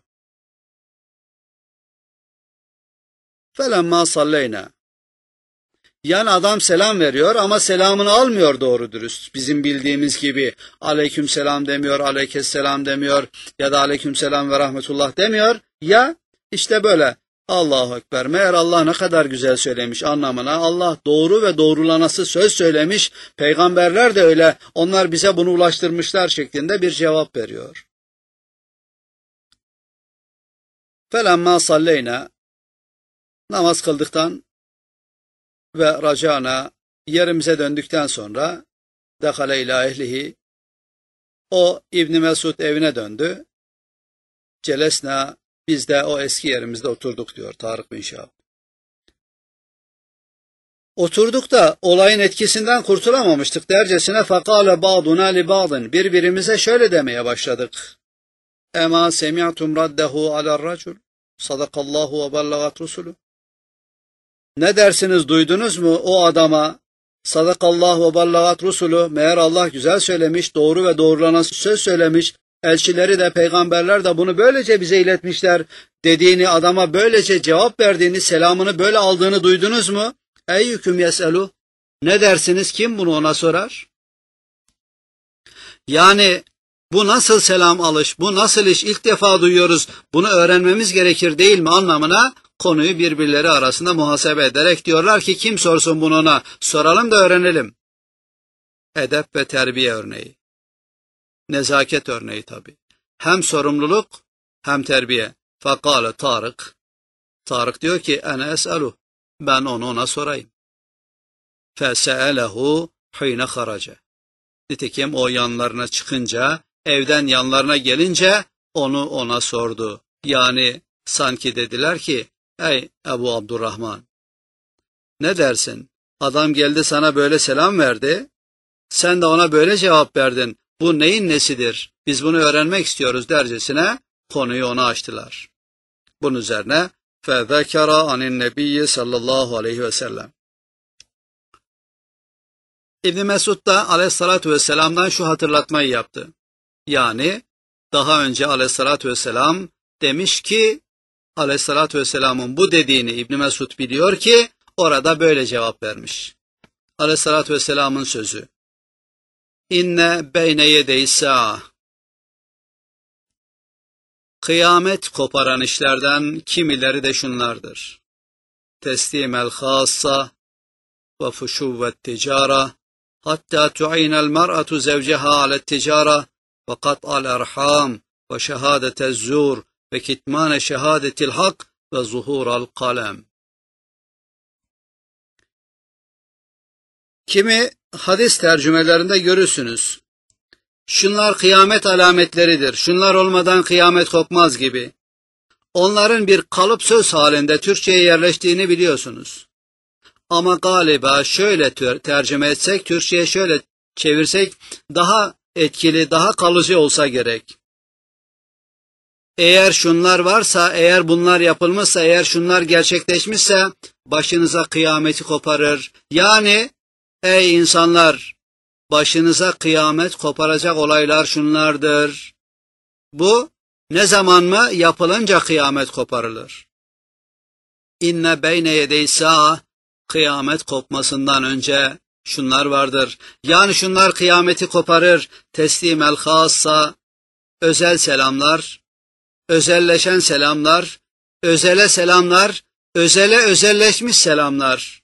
Felemma salleyna. Yani adam selam veriyor ama selamını almıyor doğru dürüst. Bizim bildiğimiz gibi aleyküm selam demiyor, aleykesselam demiyor ya da aleyküm selam ve rahmetullah demiyor. Ya işte böyle Allahu Ekber. Meğer Allah ne kadar güzel söylemiş anlamına. Allah doğru ve doğrulanası söz söylemiş. Peygamberler de öyle. Onlar bize bunu ulaştırmışlar şeklinde bir cevap veriyor. Felemma salleyna, namaz kıldıktan ve racana, yerimize döndükten sonra dekale ila ehlihi, o İbn Mesud evine döndü. Celesna, biz de o eski yerimizde oturduk diyor Tarık bin Şahab. Oturduk da olayın etkisinden kurtulamamıştık dercesine fakale ba'duna li ba'din, birbirimize şöyle demeye başladık. Ema semi'tum raddehu alar racul sadakallahu ve bellagat rusulü. Ne dersiniz, duydunuz mu o adama? Sadakallahu ve bellagat rusulü, meğer Allah güzel söylemiş, doğru ve doğrulanan söz söylemiş, elçileri de peygamberler de bunu böylece bize iletmişler dediğini, adama böylece cevap verdiğini, selamını böyle aldığını duydunuz mu? Eyyüküm yes'elu, ne dersiniz, kim bunu ona sorar? Yani bu nasıl selam alış, bu nasıl iş, ilk defa duyuyoruz, bunu öğrenmemiz gerekir değil mi anlamına konuyu birbirleri arasında muhasebe ederek diyorlar ki kim sorsun bunu ona, soralım da öğrenelim. Edep ve terbiye örneği. Nezaket örneği tabi. Hem sorumluluk hem terbiye. Fakale Tarık. Tarık diyor ki ene es'aluh. Ben onu ona sorayım. Fese'elehu hîne harace. Nitekim o yanlarına çıkınca, evden yanlarına gelince onu ona sordu. Yani sanki dediler ki ey Ebu Abdurrahman, ne dersin? Adam geldi sana böyle selam verdi. Sen de ona böyle cevap verdin. Bu neyin nesidir? Biz bunu öğrenmek istiyoruz dercesine konuyu ona açtılar. Bunun üzerine فَذَكَرَ عَنِ النَّبِيِّ sallallahu aleyhi ve sellem. İbn Mesud da aleyhissalatu vesselam'dan şu hatırlatmayı yaptı. Yani daha önce aleyhissalatu vesselam demiş ki aleyhissalatu vesselam'ın bu dediğini İbn Mesud biliyor ki orada böyle cevap vermiş. Aleyhissalatu vesselam'ın sözü. İnne beyne yedeysa. Kıyamet koparan işlerden kimileri de şunlardır. Teslimel khassa ve fuşuvvet ticara hatta tu'inel mer'atu zevceha alet ticara ve kat'al erham ve şehadetez zur ve kitmane şehadetil hak ve zuhural kalem. Kimi hadis tercümelerinde görürsünüz. Şunlar kıyamet alametleridir, şunlar olmadan kıyamet kopmaz gibi. Onların bir kalıp söz halinde Türkçe'ye yerleştiğini biliyorsunuz. Ama galiba şöyle tercüme etsek, Türkçe'ye şöyle çevirsek daha etkili, daha kalıcı olsa gerek. Eğer şunlar varsa, eğer bunlar yapılmışsa, eğer şunlar gerçekleşmişse başınıza kıyameti koparır. Yani ey insanlar, başınıza kıyamet koparacak olaylar şunlardır. Bu ne zaman mı? Yapılınca kıyamet koparılır. İnne beyne yedeysa, kıyamet kopmasından önce şunlar vardır. Yani şunlar kıyameti koparır. Teslimel khassa, özel selamlar, özelleşen selamlar, özele selamlar, özele özelleşmiş selamlar.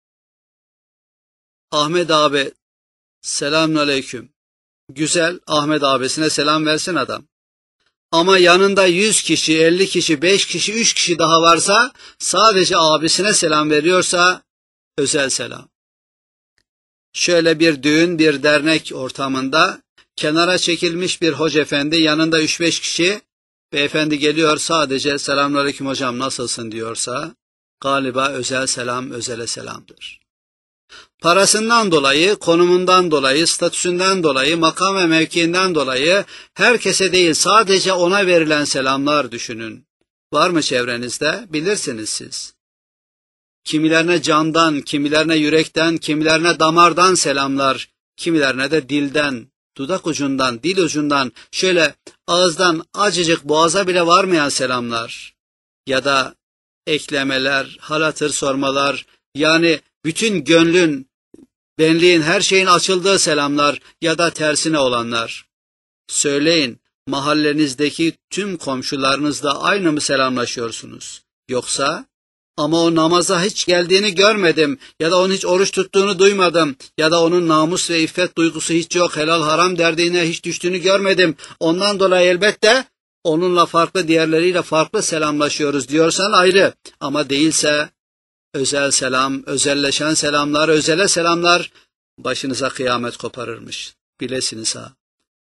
Ahmet abi, selamünaleyküm. Güzel, Ahmet abisine selam versin adam. Ama yanında yüz kişi, elli kişi, beş kişi, üç kişi daha varsa, sadece abisine selam veriyorsa, özel selam. Şöyle bir düğün, bir dernek ortamında, kenara çekilmiş bir hoca efendi, yanında üç beş kişi, beyefendi geliyor sadece selamünaleyküm hocam nasılsın diyorsa, galiba özel selam, özele selamdır. Parasından dolayı, konumundan dolayı, statüsünden dolayı, makam ve mevkiinden dolayı herkese değil sadece ona verilen selamlar düşünün. Var mı çevrenizde? Bilirsiniz siz. Kimilerine candan, kimilerine yürekten, kimilerine damardan selamlar, kimilerine de dilden, dudak ucundan, dil ucundan, şöyle ağızdan acıcık boğaza bile varmayan selamlar. Ya da eklemeler, hal hatır sormalar, yani bütün gönlün, benliğin, her şeyin açıldığı selamlar ya da tersine olanlar. Söyleyin, mahallenizdeki tüm komşularınızla aynı mı selamlaşıyorsunuz? Yoksa ama o namaza hiç geldiğini görmedim ya da onun hiç oruç tuttuğunu duymadım ya da onun namus ve iffet duygusu hiç yok, helal haram derdiğine hiç düştüğünü görmedim. Ondan dolayı elbette onunla farklı, diğerleriyle farklı selamlaşıyoruz diyorsan ayrı, ama değilse özel selam, özelleşen selamlar, özele selamlar başınıza kıyamet koparırmış. Bilesiniz ha.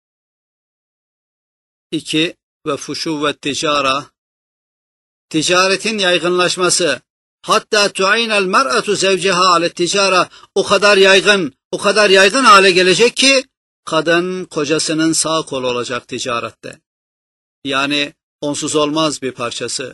İki, ve fuşu ve ticara, ticaretin yaygınlaşması. Hatta tu'inel mer'atu zevceha ale ticara, o kadar yaygın, o kadar yaygın hale gelecek ki kadın kocasının sağ kolu olacak ticarette. Yani onsuz olmaz bir parçası.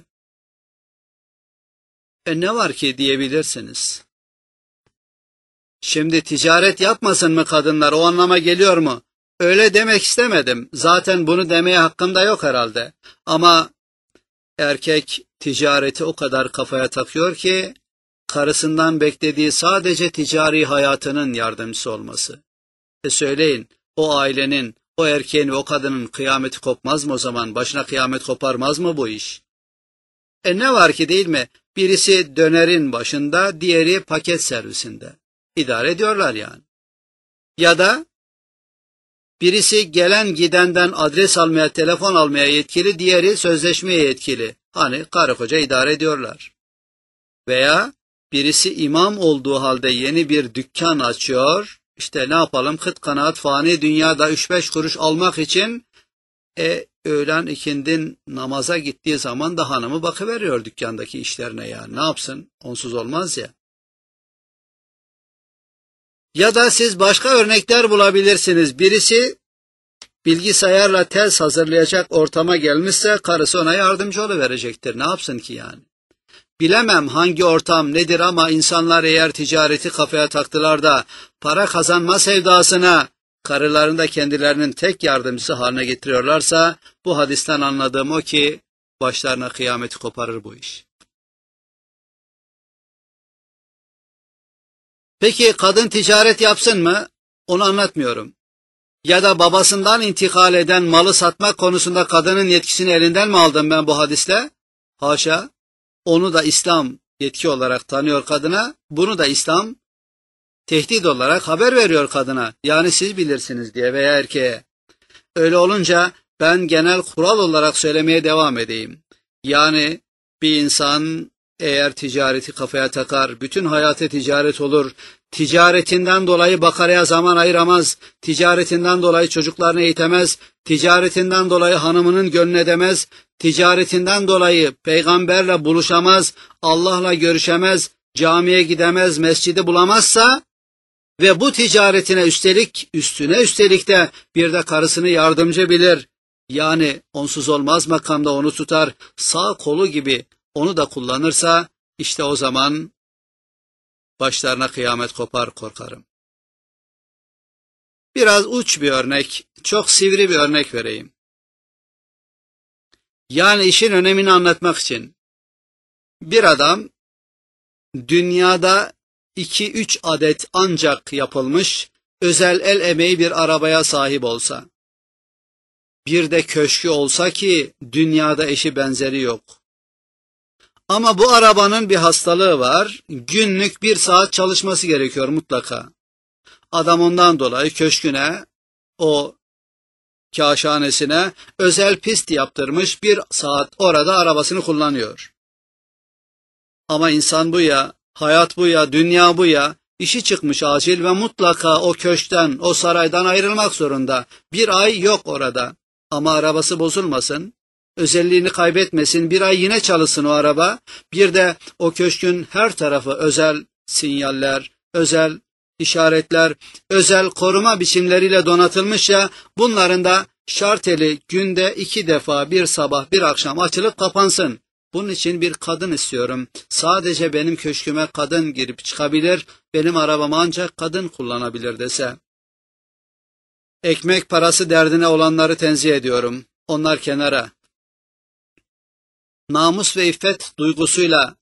E ne var ki diyebilirsiniz. Şimdi ticaret yapmasın mı kadınlar, o anlama geliyor mu? Öyle demek istemedim. Zaten bunu demeye hakkım da yok herhalde. Ama erkek ticareti o kadar kafaya takıyor ki karısından beklediği sadece ticari hayatının yardımcısı olması. E söyleyin, o ailenin, o erkeğin ve o kadının kıyameti kopmaz mı o zaman? Başına kıyamet koparmaz mı bu iş? E ne var ki, değil mi? Birisi dönerin başında, diğeri paket servisinde. İdare ediyorlar yani. Ya da birisi gelen gidenden adres almaya, telefon almaya yetkili, diğeri sözleşmeye yetkili. Hani karı koca idare ediyorlar. Veya birisi imam olduğu halde yeni bir dükkan açıyor. İşte ne yapalım, kıt kanaat fani dünyada üç beş kuruş almak için e, öğlen ikindin namaza gittiği zaman da hanımı bakıveriyor dükkandaki işlerine ya. Ne yapsın? Onsuz olmaz ya. Ya da siz başka örnekler bulabilirsiniz. Birisi bilgisayarla tez hazırlayacak ortama gelmişse karısı ona yardımcı oluverecektir. Ne yapsın ki yani? Bilemem hangi ortam nedir ama insanlar eğer ticareti kafaya taktılar da para kazanma sevdasına karılarını da kendilerinin tek yardımcısı haline getiriyorlarsa bu hadisten anladığım o ki başlarına kıyameti koparır bu iş. Peki kadın ticaret yapsın mı? Onu anlatmıyorum. Ya da babasından intikal eden malı satmak konusunda kadının yetkisini elinden mi aldım ben bu hadisle? Haşa. Onu da İslam yetki olarak tanıyor kadına. Bunu da İslam tehdit olarak haber veriyor kadına. Yani siz bilirsiniz diye veya erkeğe. Öyle olunca ben genel kural olarak söylemeye devam edeyim. Yani bir insan eğer ticareti kafaya takar, bütün hayatı ticaret olur, ticaretinden dolayı bakaraya zaman ayıramaz, ticaretinden dolayı çocuklarını eğitemez, ticaretinden dolayı hanımının gönlünü edemez, ticaretinden dolayı peygamberle buluşamaz, Allah'la görüşemez, camiye gidemez, mescidi bulamazsa ve bu ticaretine üstelik, üstüne üstelik de bir de karısını yardımcı bilir, yani onsuz olmaz makamda onu tutar, sağ kolu gibi onu da kullanırsa, işte o zaman başlarına kıyamet kopar, korkarım. Biraz uç bir örnek, çok sivri bir örnek vereyim. Yani işin önemini anlatmak için. Bir adam dünyada iki üç adet ancak yapılmış özel el emeği bir arabaya sahip olsa, bir de köşkü olsa ki dünyada eşi benzeri yok. Ama bu arabanın bir hastalığı var, günlük bir saat çalışması gerekiyor mutlaka. Adam ondan dolayı köşküne, o kâşhanesine özel pist yaptırmış, bir saat orada arabasını kullanıyor. Ama insan bu ya, hayat bu ya, dünya bu ya, işi çıkmış acil ve mutlaka o köşkten, o saraydan ayrılmak zorunda. Bir ay yok orada ama arabası bozulmasın, özelliğini kaybetmesin, bir ay yine çalışsın o araba. Bir de o köşkün her tarafı özel sinyaller, özel işaretler, özel koruma biçimleriyle donatılmış ya, bunların da şarteli günde iki defa, bir sabah bir akşam açılıp kapansın. Bunun için bir kadın istiyorum. Sadece benim köşküme kadın girip çıkabilir, benim arabamı ancak kadın kullanabilir dese. Ekmek parası derdine olanları tenzih ediyorum. Onlar kenara. Namus ve iffet duygusuyla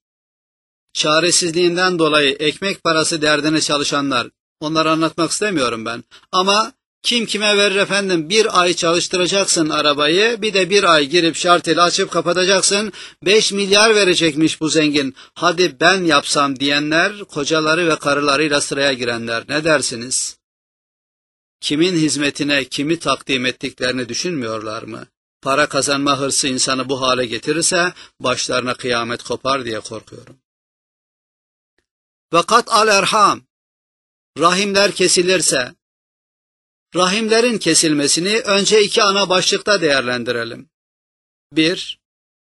çaresizliğinden dolayı ekmek parası derdine çalışanlar, onları anlatmak istemiyorum ben. Ama Kim kime verir efendim? Bir ay çalıştıracaksın arabayı, bir de bir ay girip şarteli açıp kapatacaksın. Beş milyar verecekmiş bu zengin. Hadi ben yapsam diyenler, kocaları ve karılarıyla sıraya girenler. Ne dersiniz? Kimin hizmetine kimi takdim ettiklerini düşünmüyorlar mı? Para kazanma hırsı insanı bu hale getirirse başlarına kıyamet kopar diye korkuyorum. Ve kat'al erham, rahimler kesilirse, rahimlerin kesilmesini önce iki ana başlıkta değerlendirelim. Bir,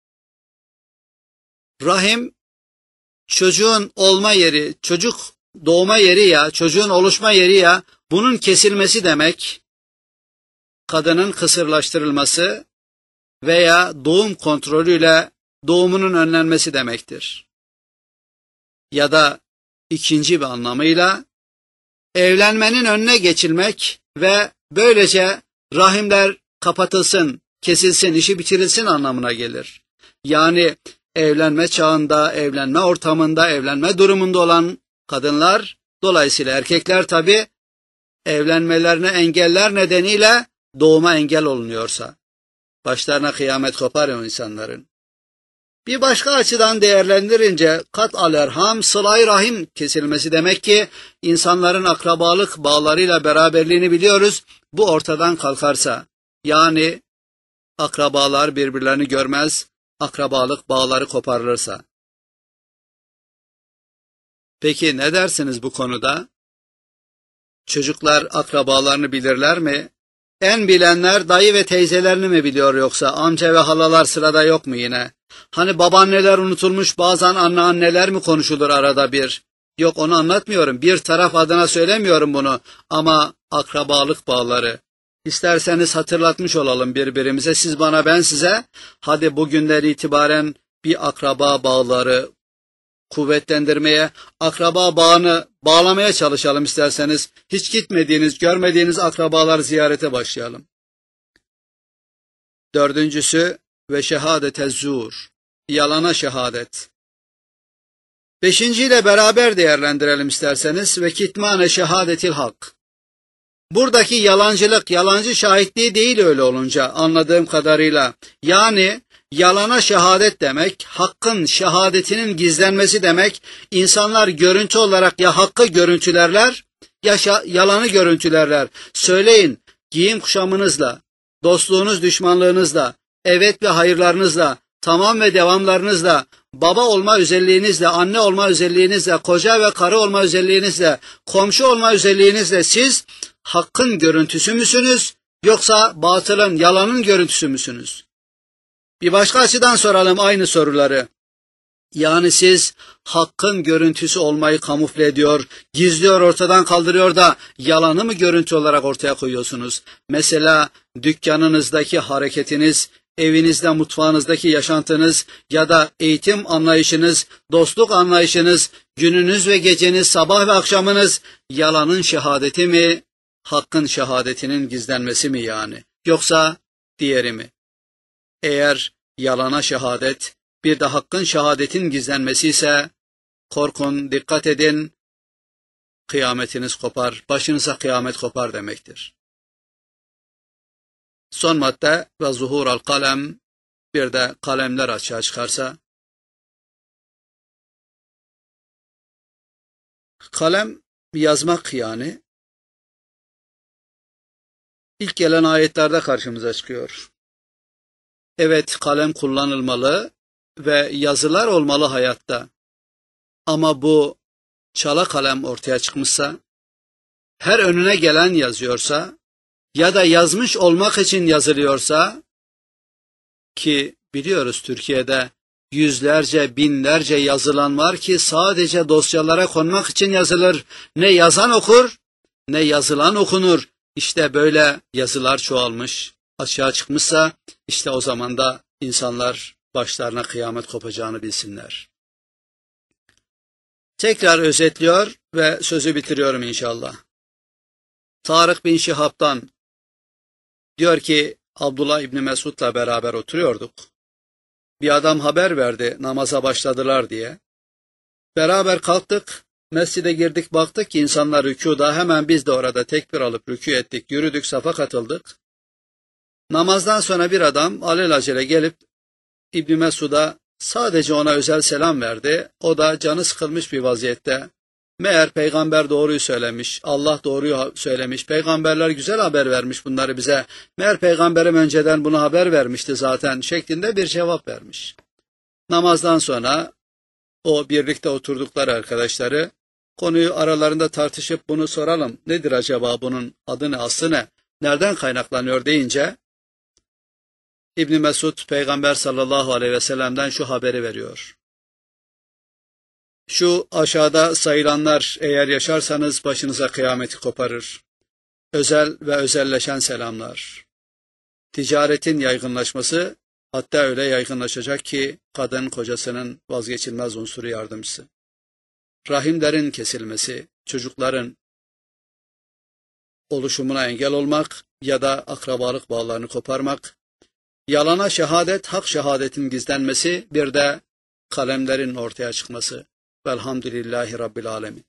rahim çocuğun olma yeri, çocuk doğma yeri ya, çocuğun oluşma yeri ya, bunun kesilmesi demek, kadının kısırlaştırılması veya doğum kontrolüyle doğumunun önlenmesi demektir. Ya da ikinci bir anlamıyla, evlenmenin önüne geçilmek ve böylece rahimler kapatılsın, kesilsin, işi bitirilsin anlamına gelir. Yani evlenme çağında, evlenme ortamında, evlenme durumunda olan kadınlar, dolayısıyla erkekler tabi evlenmelerine engeller nedeniyle doğuma engel olunuyorsa, başlarına kıyamet kopar o insanların. Bir başka açıdan değerlendirince kat'al erham, sıla-i rahim kesilmesi demek ki insanların akrabalık bağlarıyla beraberliğini biliyoruz. Bu ortadan kalkarsa, yani akrabalar birbirlerini görmez, akrabalık bağları koparılırsa. Peki ne dersiniz bu konuda? Çocuklar akrabalarını bilirler mi? En bilenler dayı ve teyzelerini mi biliyor yoksa amca ve halalar sırada yok mu yine? Hani babaanneler unutulmuş, bazen anneanneler mi konuşulur arada bir? Yok, onu anlatmıyorum. Bir taraf adına söylemiyorum bunu ama akrabalık bağları. İsterseniz hatırlatmış olalım birbirimize, siz bana ben size. Hadi bugünden itibaren bir akraba bağları kuvvetlendirmeye, akraba bağını bağlamaya çalışalım isterseniz. Hiç gitmediğiniz, görmediğiniz akrabalar ziyarete başlayalım. Dördüncüsü ve şehadete zur, yalana şehadet. Beşinciyle beraber değerlendirelim isterseniz ve kitmane şehadetil hak. Buradaki yalancılık, yalancı şahitliği değil öyle olunca anladığım kadarıyla. Yani yalana şehadet demek, hakkın şehadetinin gizlenmesi demek. İnsanlar görüntü olarak ya hakkı görüntülerler ya yalanı görüntülerler. Söyleyin, giyim kuşamınızla, dostluğunuz düşmanlığınızla, evet ve hayırlarınızla, tamam ve devamlarınızla, baba olma özelliğinizle, anne olma özelliğinizle, koca ve karı olma özelliğinizle, komşu olma özelliğinizle siz hakkın görüntüsü müsünüz yoksa batılın, yalanın görüntüsü müsünüz? Bir başka açıdan soralım aynı soruları. Yani siz hakkın görüntüsü olmayı kamufle ediyor, gizliyor, ortadan kaldırıyor da yalanı mı görüntü olarak ortaya koyuyorsunuz? Mesela dükkanınızdaki hareketiniz, evinizde, mutfağınızdaki yaşantınız ya da eğitim anlayışınız, dostluk anlayışınız, gününüz ve geceniz, sabah ve akşamınız yalanın şehadeti mi, hakkın şehadetinin gizlenmesi mi yani? Yoksa diğeri mi? Eğer yalana şehadet, bir de hakkın şehadetin gizlenmesi ise korkun, dikkat edin, kıyametiniz kopar, başınıza kıyamet kopar demektir. Son madde ve zuhurul kalem, bir de kalemler açığa çıkarsa. Kalem yazmak yani. İlk gelen ayetlerde karşımıza çıkıyor. Evet, kalem kullanılmalı ve yazılar olmalı hayatta. Ama bu çala kalem ortaya çıkmışsa, her önüne gelen yazıyorsa ya da yazmış olmak için yazılıyorsa, ki biliyoruz Türkiye'de yüzlerce, binlerce yazılan var ki sadece dosyalara konmak için yazılır. Ne yazan okur, ne yazılan okunur. İşte böyle yazılar çoğalmış, açığa çıkmışsa, işte o zaman da insanlar başlarına kıyamet kopacağını bilsinler. Tekrar özetliyor ve sözü bitiriyorum inşallah. Tarık bin Şihab'dan diyor ki, Abdullah İbni Mesud'la beraber oturuyorduk. Bir adam haber verdi namaza başladılar diye. Beraber kalktık, Mescide girdik, baktık ki insanlar rükuda, hemen biz de orada tekbir alıp rükû ettik, yürüdük, safa katıldık. Namazdan sonra bir adam alelacele gelip İbn Mesud'a sadece ona özel selam verdi. O da canı sıkılmış bir vaziyette, meğer peygamber doğruyu söylemiş, Allah doğruyu söylemiş, peygamberler güzel haber vermiş bunları bize, meğer peygamberim önceden bunu haber vermişti zaten şeklinde bir cevap vermiş. Namazdan sonra o birlikte oturdukları arkadaşları konuyu aralarında tartışıp bunu soralım, nedir acaba bunun adı ne, aslı ne, nereden kaynaklanıyor deyince İbn Mesud peygamber sallallahu aleyhi ve sellem'den şu haberi veriyor. Şu aşağıda sayılanlar eğer yaşarsanız başınıza kıyameti koparır. Özel ve özelleşen selamlar. Ticaretin yaygınlaşması, hatta öyle yaygınlaşacak ki kadın kocasının vazgeçilmez unsuru yardımcısı. Rahimlerin kesilmesi, çocukların oluşumuna engel olmak ya da akrabalık bağlarını koparmak, yalana şehadet, hak şehadetin gizlenmesi, bir de kalemlerin ortaya çıkması. Velhamdülillahi Rabbil Alemin.